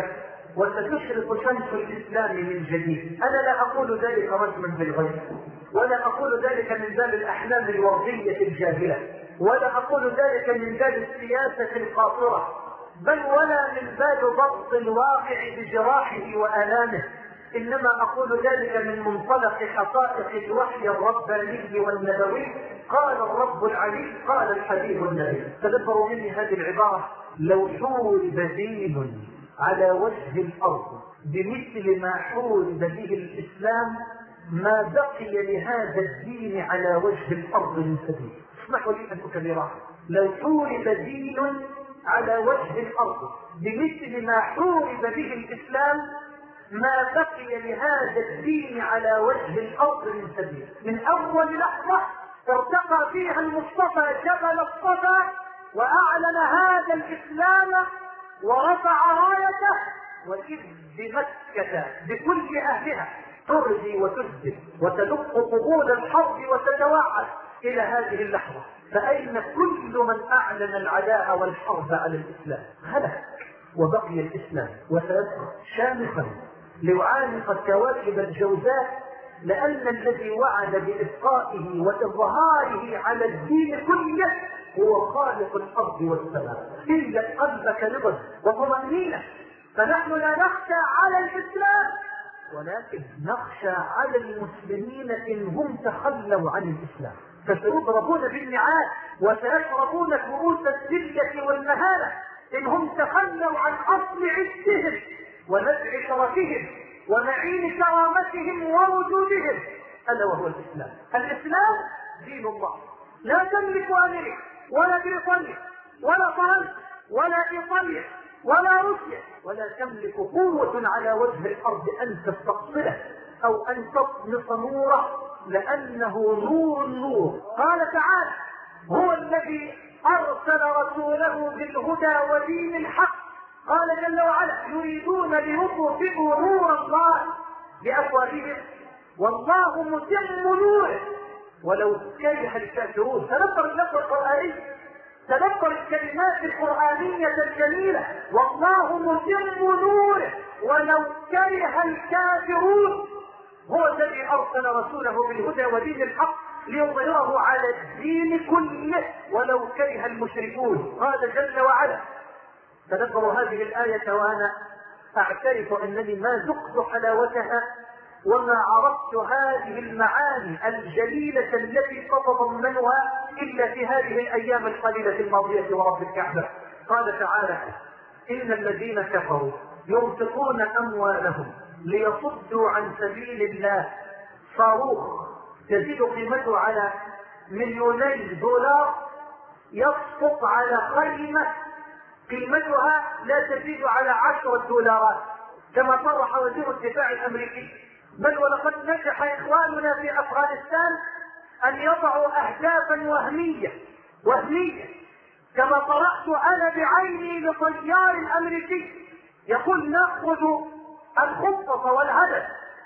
وستشرق شمس الإسلام من جديد. أنا لا أقول ذلك رجما بالغيب، ولا أقول ذلك من باب الأحلام الوردية الجاهلة، ولا أقول ذلك من باب السياسة القاصرة، بل ولا من باب ضبط الواقع بجراحه وآلامه، إنما أقول ذلك من منطلق حقائق الوحي الرباني والنبوي. قال الرب العلي، قال الحبيب النبي. تدبروا مني هذه العبارة: لو حورب دين على وجه الأرض بمثل ما حورب به الإسلام ما بقي لهذا الدين على وجه الأرض من سبيل. اسمحوا لي أن أكررها: لو حورب دين على وجه الأرض بمثل ما حورب به الإسلام ما بقي لهذا الدين على وجه الأرض من سبيل. من أول لحظة ارتقى فيها المصطفى جبل الصفا وأعلن هذا الإسلام ورفع رايته، وإذ بمكة بكل أهلها ترجي وتسدد وتدق قبول الحرب وتتوعد إلى هذه اللحظة. فأين كل من أعلن العداء والحرب على الإسلام؟ هلك وبقي الإسلام وسيبقى شامخا ليعانق الكواكب الجوزاء، لأن الذي وعد بإبقائه وإظهاره على الدين كله هو خالق الأرض والسماء. إلا قلبك رضا وطمأنينة. فنحن لا نخشى على الإسلام، ولكن نخشى على المسلمين إن هم تخلوا عن الإسلام، فسيضربون بالنعال وسيشربون كؤوس الذلة والمهانة إن هم تخلوا عن أصل عزهم ونزع شرفهم ونعيم كرامتهم ووجودهم، ألا وهو الإسلام. الإسلام دين الله. لا تملك أمريكا ولا بريطانيا ولا فرنسا ولا إيطاليا ولا روسيا، ولا تملك قوة على وجه الأرض أن تستقبله أو أن تطمس نوره، لأنه نور النور. قال تعالى: هو الذي أرسل رسوله بالهدى ودين الحق. قال جل وعلا: يريدون ليطفئوا نور الله بأفواههم والله متم نوره ولو كره الكافرون. تذكر اللفظ القرآني، تذكر الكلمات القرآنية الجميلة: والله متم نوره ولو كره الكافرون. هو الذي أرسل رسوله بالهدى ودين الحق ليظهره على الدين كله ولو كره المشركون. قال جل وعلا، تذكر هذه الآية وأنا أعترف أنني ما ذقت حلاوتها وما عرفت هذه المعاني الجليلة التي تتضمنها إلا في هذه الأيام القليلة الماضية ورب الكعبة. قال تعالى: إن الذين كفروا ينفقون أموالهم ليصدوا عن سبيل الله صاروخ تزيد قيمته على مليوني دولار يسقط على خيمة قيمتها لا تزيد على عشرة دولارات، كما صرح وزير الدفاع الأمريكي. بل ولقد نجح إخواننا في أفغانستان أن يضعوا أهدافا وهمية وهمية كما قرأت أنا بعيني لطيار أمريكي يقول: نأخذ الخطة والهدف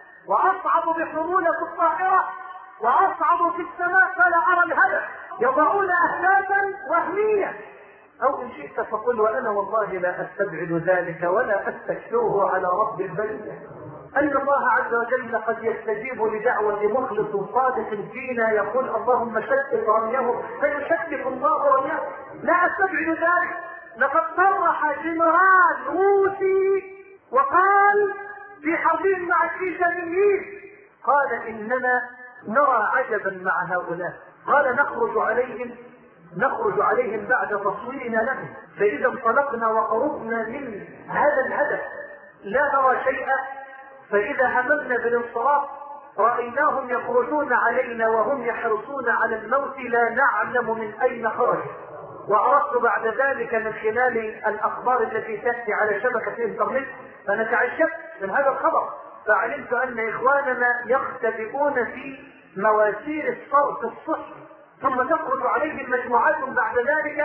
وأصعد بحمولة الطائرة وأصعد في السماء فلا أرى الهدف. يضعون أهدافا وهمية. أو إن شئت فقل: وأنا والله لا أستبعد ذلك ولا أستكثره على رب البرية، أن الله عز وجل قد يستجيب لدعوة مخلص صادق فينا يقول: اللهم شتت رميه فيشتت الله رميه. لا أستبعد ذلك. لقد صرح جنرال روسي وقال في حربه مع الشيشانيين، قال: إننا نرى عجبا مع هؤلاء. قال: نخرج عليهم نخرج عليهم بعد تصويرنا لهم، فإذا انطلقنا وقربنا من هذا الهدف لا نرى شيئا، فإذا هممنا بالانصراف رأيناهم يخرجون علينا وهم يحرصون على الموت لا نعلم من أين خرج. وعرفت بعد ذلك من خلال الأخبار التي تأتي على شبكة الإنترنت، فنتعجبت من هذا الخبر، فعلمت أن إخواننا يختبئون في مواسير الصرف الصحي، ثم تخرج عليهم مجموعات بعد ذلك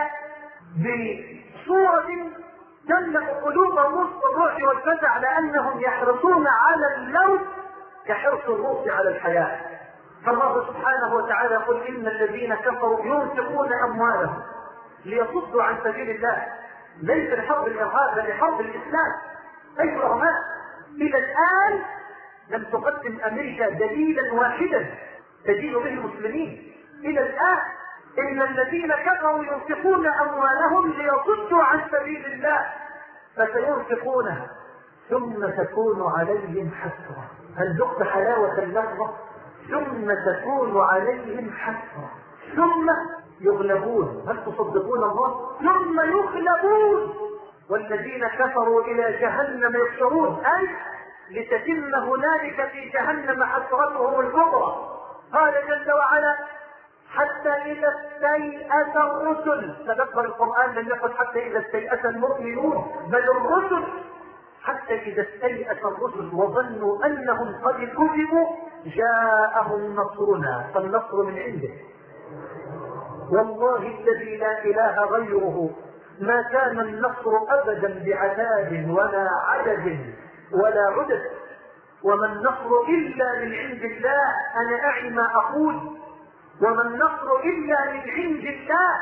بصورة تملأ قلوبهم وسط الرعب والفزع، لأنهم يحرصون على الموت كحرص الروس على الحياة. فالله سبحانه وتعالى يقول: إن الذين كفروا ينفقون أموالهم ليصدوا عن سبيل الله، ليس لحرب الإرهاب بل لحرب الإسلام. أي العلماء إلى الآن لم تقدم أمريكا دليلا واحدا تدين به المسلمين. إلى الآن إن الذين كفروا ينفقون أموالهم ليصدوا عن سبيل الله فسينفقونها ثم تكون عليهم حسرة. هل ذقت حلاوة اللحظة؟ ثم تكون عليهم حسرة ثم يغلبون. هل تصدقون الله؟ ثم يغلبون والذين كفروا إلى جهنم يحشرون، أي لتتم هنالك في جهنم حسرتهم الكبرى. قال جل وعلا: حتى إذا استيأس الرسل. تذكر القرآن لم يقل حتى إذا استيأس المؤمنون، بل الرسل. حتى إذا استيأس الرسل وظنوا أنهم قد كذبوا جاءهم نصرنا، فالنصر من عنده والله الذي لا إله غيره ما كان النصر أبدا بعتاد ولا عدد ولا عدد، وما النصر إلا من عند الله. أنا أعي ما أقول، وما النصر إلا من عند الله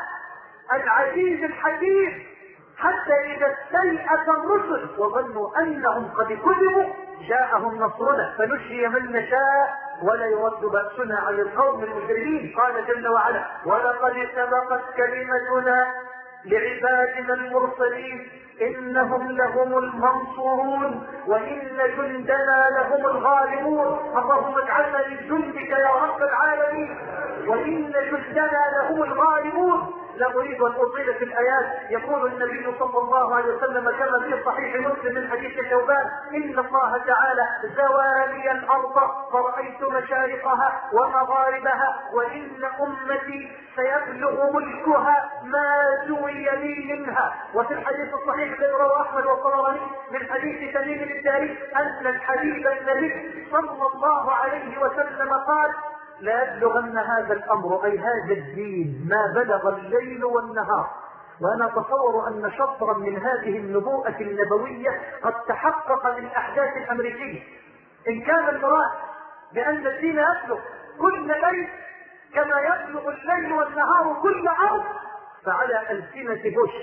العزيز الحكيم. حتى إذا استيأس الرسل وظنوا أنهم قد كذبوا جاءهم نصرنا فنجي من نشاء ولا يرد بأسنا عن القوم المجرمين. قال جل وعلا: ولقد سبقت كلمتنا لعبادنا المرسلين إنهم لهم المنصورون وإن جندنا لهم الغالبون. اللهم اجعلنا من جندك يا رب العالمين. وإن جندنا لهم الغالبون. لا أريد أن أطيل في الآيات. يقول النبي صلى الله عليه وسلم كما في صحيح مسلم من حديث ثوبان: إن الله تعالى زوالي الأرض فرأيت مشارقها ومغاربها وإن أمتي سيبلغ ملكها ما زوي لي منها. وفي الحديث الصحيح الذي رواه أحمد والطبراني من حديث تميم الداري أن الحبيب النبي صلى الله عليه وسلم قال: لا يبلغن هذا الأمر أي هذا الدين ما بلغ الليل والنهار. وأنا أتصور أن شطرا من هذه النبوءة النبوية قد تحقق من الأحداث الأمريكية. إن كان المراد بأن الدين يبلغ كل ليل كما يبلغ الليل والنهار كل أرض، فعلى ألسنة بوش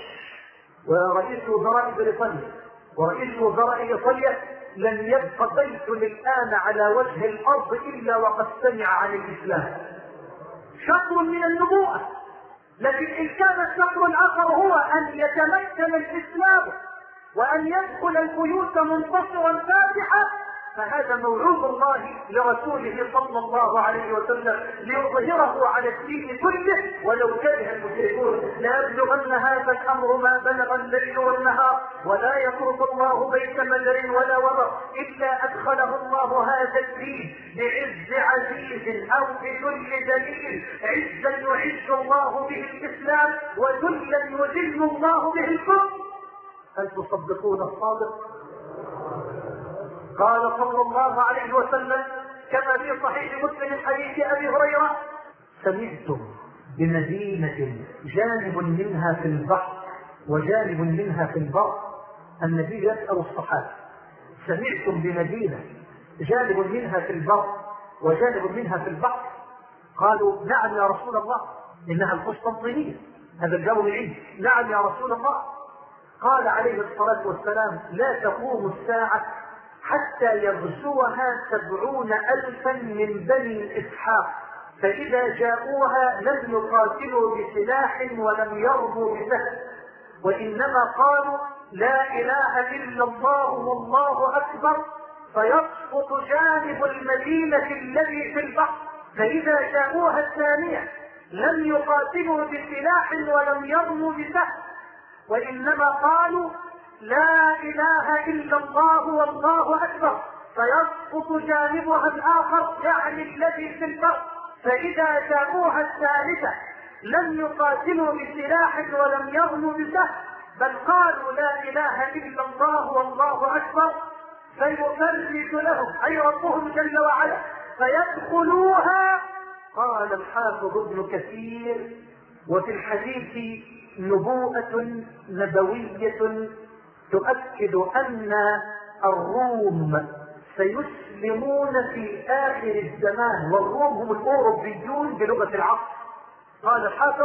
ورئيس وزراء بريطانيا ورئيس وزراء إيطاليا لن يبقى بيت الآن على وجه الأرض إلا وقد سمع عن الإسلام. شطر من النبوءة. لكن إن كان الشطر الآخر هو أن يتمكن الإسلام وأن يدخل البيوت منتصرا فاتحا، فهذا موعود الله لرسوله صلى الله عليه وسلم ليظهره على الدين كله ولو كره المشركون. لا يبلغن هذا الأمر ما بلغ الليل والنهار ولا يترك الله بيت مدر ولا وبر إلا أدخله الله هذا الدين بعز عزيز أو بذل دليل. عزا يعز الله به الإسلام وذلا يذل الله به الكفر. هل تصدقون الصادق؟ قال صلى الله عليه وسلم كما في صحيح مسلم حديث أبي هريرة: سمعتم بمدينة جانب منها في البحر وجانب منها في البر. النبي يسأل الصحابة: سمعتم بمدينة جانب منها في البر وجانب منها في البحر؟ قالوا: نعم يا رسول الله، إنها القسطنطينية. هذا الجو العيد. نعم يا رسول الله. قال عليه الصلاة والسلام: لا تقوم الساعة حتى يغزوها سبعون ألفا من بني إسحاق، فإذا جاءوها لم يقاتلوا بسلاح ولم يرموا بسهم، وإنما قالوا: لا إله إلا الله والله أكبر، فيسقط جانب المدينة الذي في البحر. فإذا جاءوها الثانية لم يقاتلوا بسلاح ولم يرموا بسهم، وإنما قالوا: لا إله إلا الله والله أكبر، فيسقط جانبها الآخر يعني الذي في البر. فإذا جاءوها الثالثة لم يقاتلوا بسلاح ولم يرموا بسهم، بل قالوا: لا إله إلا الله والله أكبر، فيفرج لهم أي ربهم جل وعلا فيدخلوها. قال الحافظ ابن كثير: وفي الحديث نبوءة نبوية تؤكد أن الروم سيسلمون في آخر الزمان، والروم هم الأوروبيون بلغة العصر. قال الحافظ: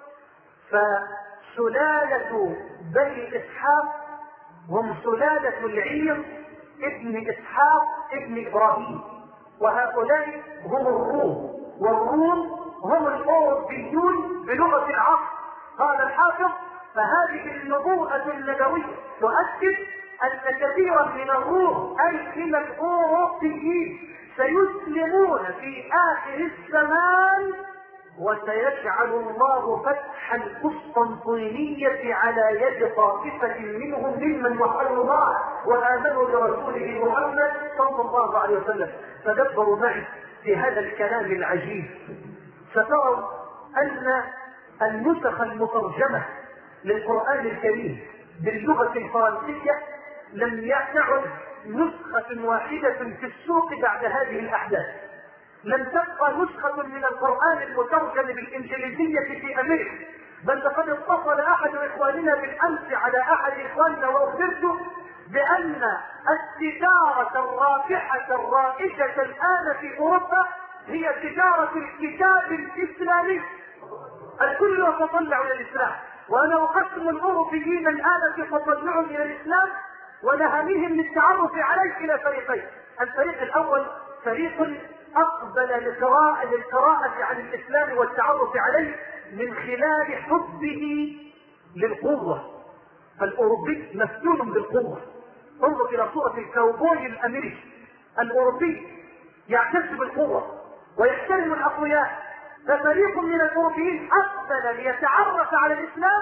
فسلالة بني إسحاق هم سلالة العير ابن إسحاق ابن إبراهيم، وهؤلاء هم الروم، والروم هم الأوروبيون بلغة العصر. قال الحافظ: فهذه النبوءة النبوية تؤكد أن كثيرا من الروم أي من الأوروبيين سيسلمون في آخر الزمان، وسيجعل الله فتح القسطنطينية على يد طائفة منهم ممن وحدوا الله وآمنوا برسوله محمد صلى الله عليه وسلم. تدبروا معي في هذا الكلام العجيب، ستروا أن النسخ المترجمة للقرآن الكريم باللغة الفرنسية لم تعد نسخة واحدة في السوق بعد هذه الأحداث. لم تبقى نسخة من القرآن المترجم بالإنجليزية في أمريكا، بل لقد اتصل أحد إخواننا بالأمس على أحد إخواننا وأخبرته بأن التجارة الرابحة الرائجة الآن في أوروبا هي تجارة الكتاب الإسلامي. الكل يتطلع إلى الإسلام، وأنا أقسم الأوروبيين الآن في تطلعهم إلى الإسلام ونهمهم للتعرف عليه إلى فريقين. الفريق الأول فريق أقبل للقراءة للقراءة عن الإسلام والتعرف عليه من خلال حبه للقوة. الأوروبي مفتون بالقوة. انظر إلى صورة الكاوبوي الأمريكي الأوروبي يعتز بالقوة ويحترم الأقوياء. ففريق من الأوروبيين أقبل ليتعرف على الإسلام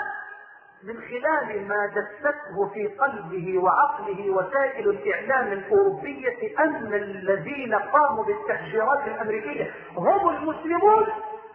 من خلال ما دسته في قلبه وعقله وسائل الإعلام الأوروبية أن الذين قاموا بالتهجيرات الأمريكية هم المسلمون.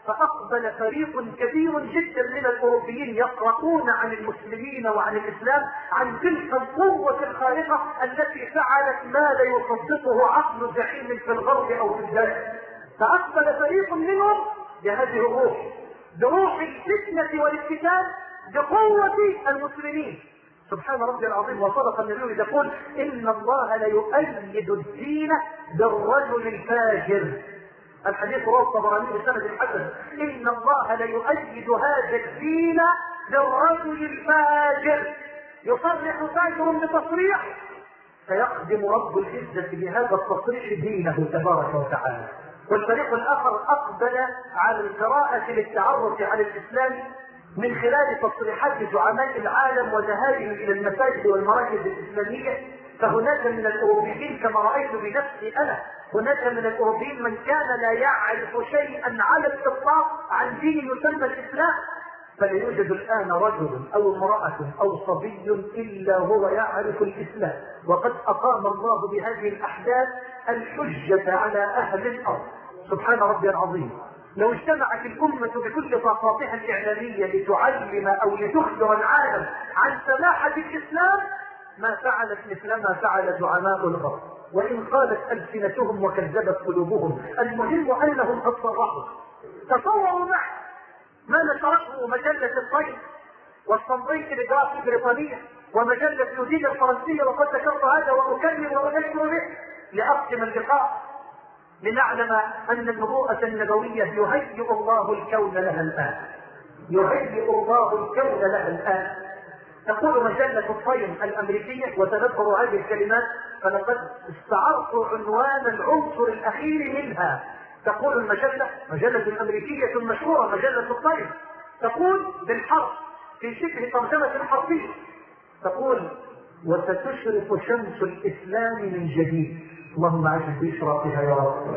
فأقبل فريق كبير جدا من الأوروبيين يقرؤون عن المسلمين وعن الإسلام، عن تلك القوة الخارقة التي فعلت ما لا يصدقه عقل زعيم في الغرب أو في الداخل. فأقبل فريق منهم بهذه الروح، بروح الفتنة والابتكار، بقوة المسلمين. سبحان ربي العظيم. وصدق النبي يقول إن الله لا يؤيد الدين بالرجل الفاجر. الحديث رواه الطبراني بسند حسن. إن الله لا يؤيد هذا الدين بالرجل الفاجر. يصرح فاجر بتصريح فيقدم رب العزة بهذا التصريح دينه تبارك وتعالى. والفريق الآخر أقبل على القراءة للتعرف على الإسلام من خلال تصريحات زعماء العالم وذهابهم إلى المساجد والمراكز الإسلامية. فهناك من الأوروبيين كما رأيت بنفسي أنا، هناك من الأوروبيين من كان لا يعرف شيئا على الإطلاق عن دين يسمى الإسلام، فلا يوجد الآن رجل أو امرأة أو صبي إلا هو يعرف الإسلام. وقد أقام الله بهذه الأحداث الحجة على أهل الأرض. سبحان ربي العظيم. لو اجتمعت الأمة بكل طاقاتها الإعلامية لتعلم أو لتخبر العالم عن سماحة الإسلام ما فعلت مثل ما فعل زعماء الغرب، وإن قالت ألسنتهم وكذبت قلوبهم. المهم أنهم قد صرحوا. تصوروا معي ما نشرته مجلة الطير والصندوق الإدراكي البريطانية ومجلة يودين الفرنسية، وقد ذكرت هذا وأكمل وأذكر به لأختم اللقاء، لنعلم أن النبوءة النبوية يهيئ الله الكون لها الآن. يهيئ الله الكون لها الآن. تقول مجلة الطير الأمريكية، وتذكر هذه الكلمات فلقد استعرت عنوان العنصر الأخير منها. تقول المجلة، مجلة الأمريكية المشهورة مجلة الطير، تقول بالحرف في شبه ترجمة حرفية، تقول وستشرق شمس الإسلام من جديد. اللهم عجل بإشراقها يا رب.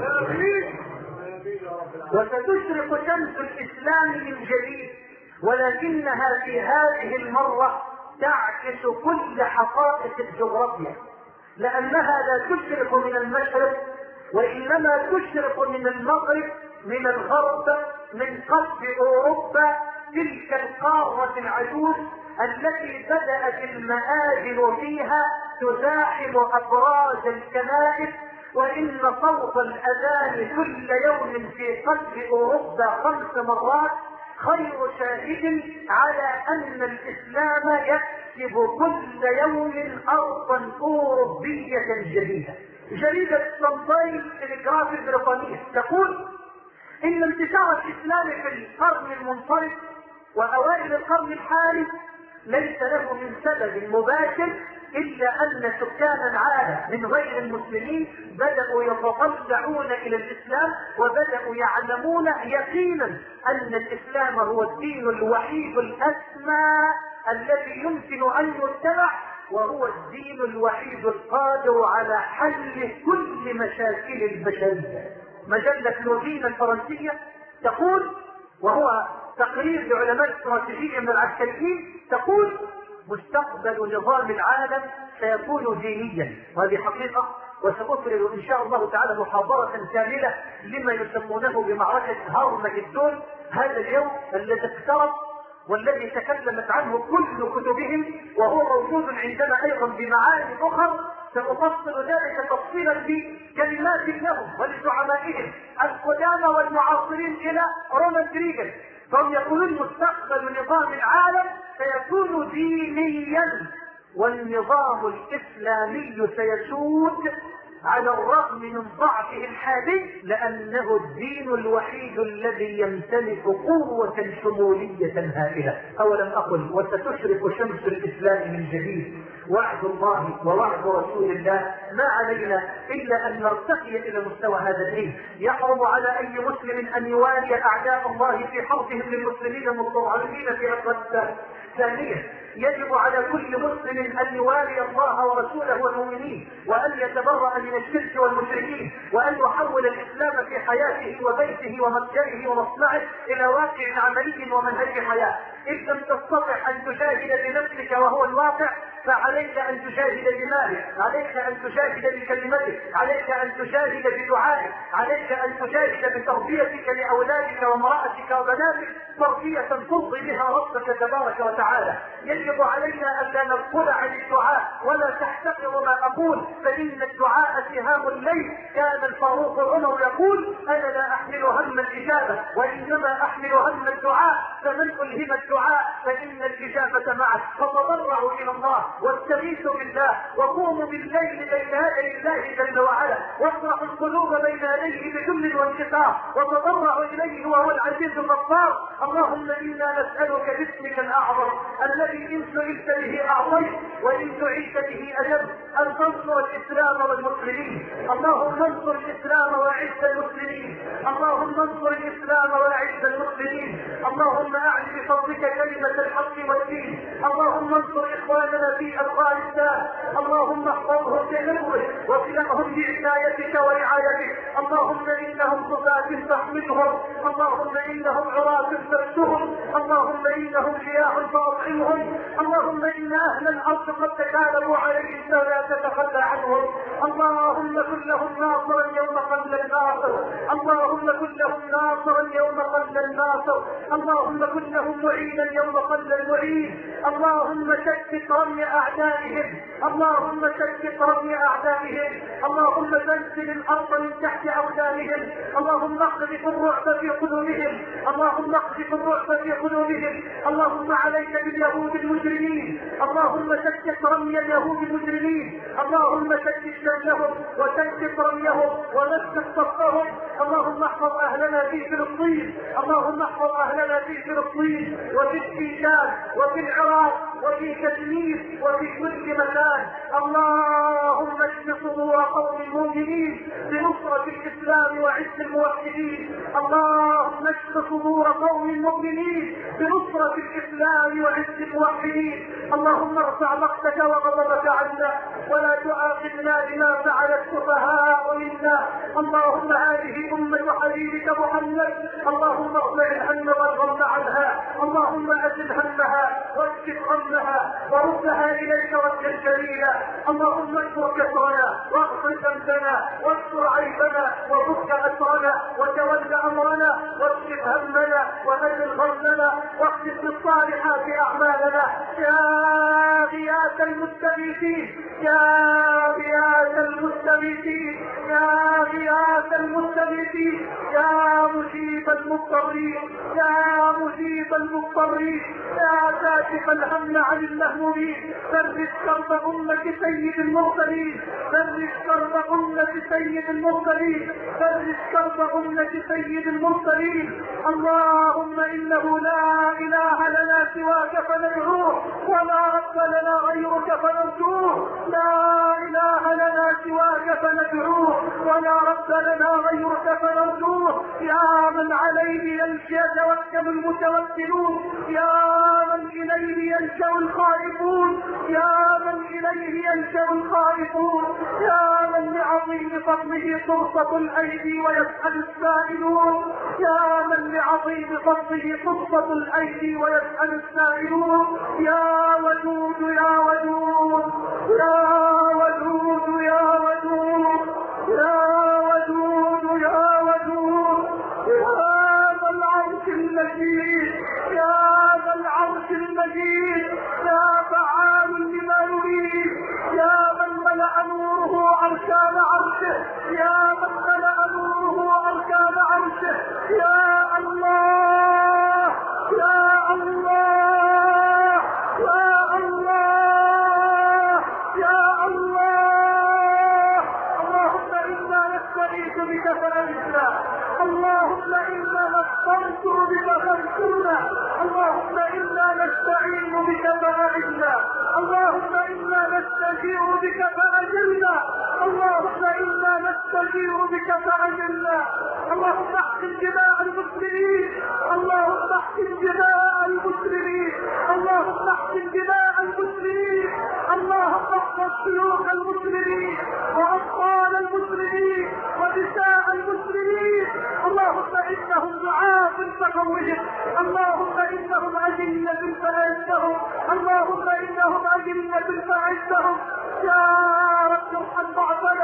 وستشرق شمس الإسلام من جديد، ولكنها في هذه المرة تعكس كل حقائق الجغرافيا، لأنها لا تشرق من المشرق وإنما تشرق من المغرب، من الغرب، من قلب أوروبا، تلك القارة العجوز التي بدأت المآذن فيها تزاحم أبراج الكنائس، وإن صوت الأذان كل يوم في قلب أوروبا خمس مرات خير شاهد على أن الإسلام يكسب كل يوم أرضا أوروبية جديدة. جريدة صندوق الإدراكي البريطانية تقول إن انتشار الإسلام في القرن المنصرف وأوائل القرن الحالي ليس له من سبب مباشر إلا أن سكان العالم من غير المسلمين بدأوا يتطلعون إلى الإسلام، وبدأوا يعلمون يقينا أن الإسلام هو الدين الوحيد الأسمى الذي يمكن أن يتبع، وهو الدين الوحيد القادر على حل كل مشاكل البشرية. مجلة يودين الفرنسية تقول، وهو تقرير لعلماء الاستراتيجية من العسكريين، تقول مستقبل نظام العالم سيكون دينيا، وهذه حقيقة. وسأفرد إن شاء الله تعالى محاضرة كاملة لما يسمونه بمعركة هارمجدون، هذا اليوم الذي اقترب والذي تكلمت عنه كل كتبهم، وهو موجود عندنا أيضا بمعاني أخرى. سأفصل ذلك تفصيلا بكلمات لهم ولزعمائهم القدامى والمعاصرين إلى رونالد ريغان، فهم يقولون مستقبل نظام العالم سيكون دينيا والنظام الإسلامي سيسود على الرغم من ضعفه الحالي، لأنه الدين الوحيد الذي يمتلك قوة شمولية هائلة. أولم أقل وستشرق شمس الإسلام من جديد؟ وعد الله ووعد رسول الله ما علينا إلا أن نرتقي إلى مستوى هذا الدين. يحرم على أي مسلم أن يوالي أعداء الله في حربهم للمسلمين المستضعفين في أقدام. ثانيا يجب على كل مسلم أن يوالي الله ورسوله والمؤمنين، وأن يتبرأ من الشرك والمشركين، وأن يحول الإسلام في حياته وبيته ومتجره ومصنعه إلى واقع عملي ومنهج حياة. إن لم تستطع أن تجاهد بنفسك وهو الواقع فعليك أن تجاهد بمالك، عليك أن تجاهد بكلمتك، عليك أن تجاهد بدعائك، عليك أن تجاهد بتربيتك لأولادك وامرأتك وبناتك تربية ترضي بها ربك تبارك وتعالى. يجب علينا أن لا نغفل عن الدعاء ولا تحتقر ما أقول، فإن الدعاء سهام الليل. كان الفاروق عمر يقول: أنا لا أحمل هم الإجابة وإنما أحمل هم الدعاء، فمن ألهم الدعاء فإن الإجابة معه. فتضرعوا إلى الله واستغيثوا بالله وقوموا بالليل بين يدي الله جل وعلا، واطرحوا القلوب بين يديه بذل وانكسار، وتضرعوا إليه وهو العزيز الغفار. اللهم إنا نسألك باسمك الأعظم الذي إن سئلت به أعطيت وإن دعيت به أجبت أن تنصر الإسلام والمسلمين. اللهم انصر الإسلام وأعز المسلمين، اللهم انصر الإسلام وأعز المسلمين، اللهم أعز بفضلك كلمة الحق والدين، اللهم انصر إخواننا في أفغانستان، اللهم احفظهم بنوره وكلهم بعنايتك ورعايتك. اللهم إنهم صفاة فاحمدهم، اللهم إنهم عراة فاكسهم، اللهم إنهم جياع فأطعمهم، اللهم إن أهل الأرض قد تكالبوا عليهم فلا تتخلى عنهم. اللهم كن لهم ناصرا يوم قل الناصر، اللهم كن لهم ناصرا يوم قل الناصر، اللهم كن لهم معينا يوم قل المعين. اللهم شتت رمي أعدائهم، اللهم شتت رمي أعدائهم، اللهم زلزل الأرض من تحت أقدامهم، اللهم اقذف الرعب في قلوبهم، اللهم اقذف الرعب في قلوبهم. اللهم عليك باليهود المجرمين، اللهم شتت رمي اليهود المجرمين، اللهم شتت شملهم وشتت رميهم ونسك صفهم. اللهم احفظ أهلنا في فلسطين، اللهم احفظ أهلنا في فلسطين وفي الشيشان وفي العراق وفي كشمير وفي كل مكان. اللهم اشف صدور قوم المؤمنين بنصرة الإسلام وعز الموحدين، اللهم اشف صدور قوم المؤمنين بنصرة الإسلام وعز الموحدين. اللهم ارفع مقتك وغضبك عنا ولا تؤاخذنا بما فعل السفهاء منا. اللهم هذه أمة حبيبك محمد، اللهم ارفع الهم والغم عنها، اللهم أزل همها واكشف غمها وردها إليك ردا جميلا. اللهم اكفر كسرنا واغفر ذنبنا واستر عيبنا وفك أسرنا وتول أمرنا واكشف همنا وأزل غمنا واختم بالصالحات أعمالنا. يا غياث المستغيثين، يا غياث المستغيثين، يا غياث المستغيثين، يا مجيب المضطرين، يا مجيب المضطرين، يا كاشف الهم عن المهمومين، فرج كرب أمة سيد المرسلين، فرج كرب أمة سيد المرسلين، فرج كرب أمة سيد المرسلين. اللهم إنه لا إله لنا سواك فندعوه ولا رب لنا غيرك فنرجوه، لا إله لنا سواك فندعوه ولا رب لنا غيرك فنرجوه. يا من عليه يتوكل المتوكلون، يا من إليه يلجأ الخائفون، يا من إليه يلجأ الخائفون، يا من لعظيم فضله تبسط الأيدي ويسأل السائلون، يا من لعظيم فضله تبسط الأيدي ويسأل السائلون. يا ودود يا ودود يا ودود يا ودود يا ودود يا ودود يا ذا العرش المجيد، يا ذا العرش المجيد، يا فعال لما يريد، يا من ملأ يا من ملأ نوره أركان عرشه، يا الله يا الله يا الله يا الله. اللهم إنا نستغيث بك فأنزلنا، اللهم إنا نستنصر بك فانصرنا، اللهم إنا نستعين بك فأعنا، اللهم إنا نستجير بك فأجلنا، اللهم إنا نستجير بك فأجلنا. اللهم احقن دماء المسلمين، اللهم احقن دماء المسلمين، اللهم احقن دماء المسلمين، اللهم احفظ شيوخ المسلمين وأطفال المسلمين ونساء المسلمين. اللهم إنهم ضعاف فقوهم، اللهم إنهم أجلة فأعزهم، اللهم إنهم أجلة فأعزهم. يا رب ارحم ضعفنا،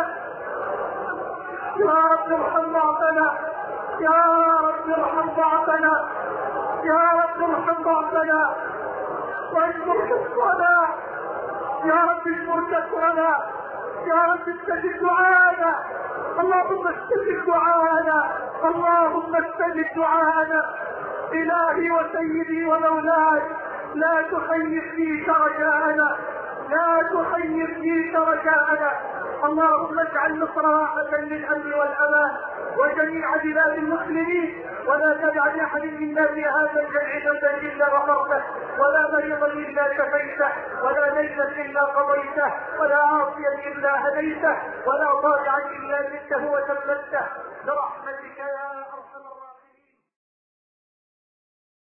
يا رب ارحم ضعفنا، يا رب ارحم ضعفنا، يا رب ارحم ضعفنا واجبر كسرنا، يا رب اجبر كسرنا، يا رب استجب دعانا، اللهم استجب دعانا، اللهم استجب دعانا. إلهي وسيدي ومولاي، لا تخيب فيك رجاءنا، لا تخيب فيك رجاءنا. اللهم اجعل مصر راحة للأمن والأمان وجميع بلاد المسلمين، ولا تدع لأحد منا في هذا الجمع ذنبا إلا غفرته، ولا مريضا إلا شفيته، ولا دينا إلا قضيته، ولا عاصيا إلا هديته، ولا طالعا إلا زدته وثبته برحمتك يا أرحم الراحمين.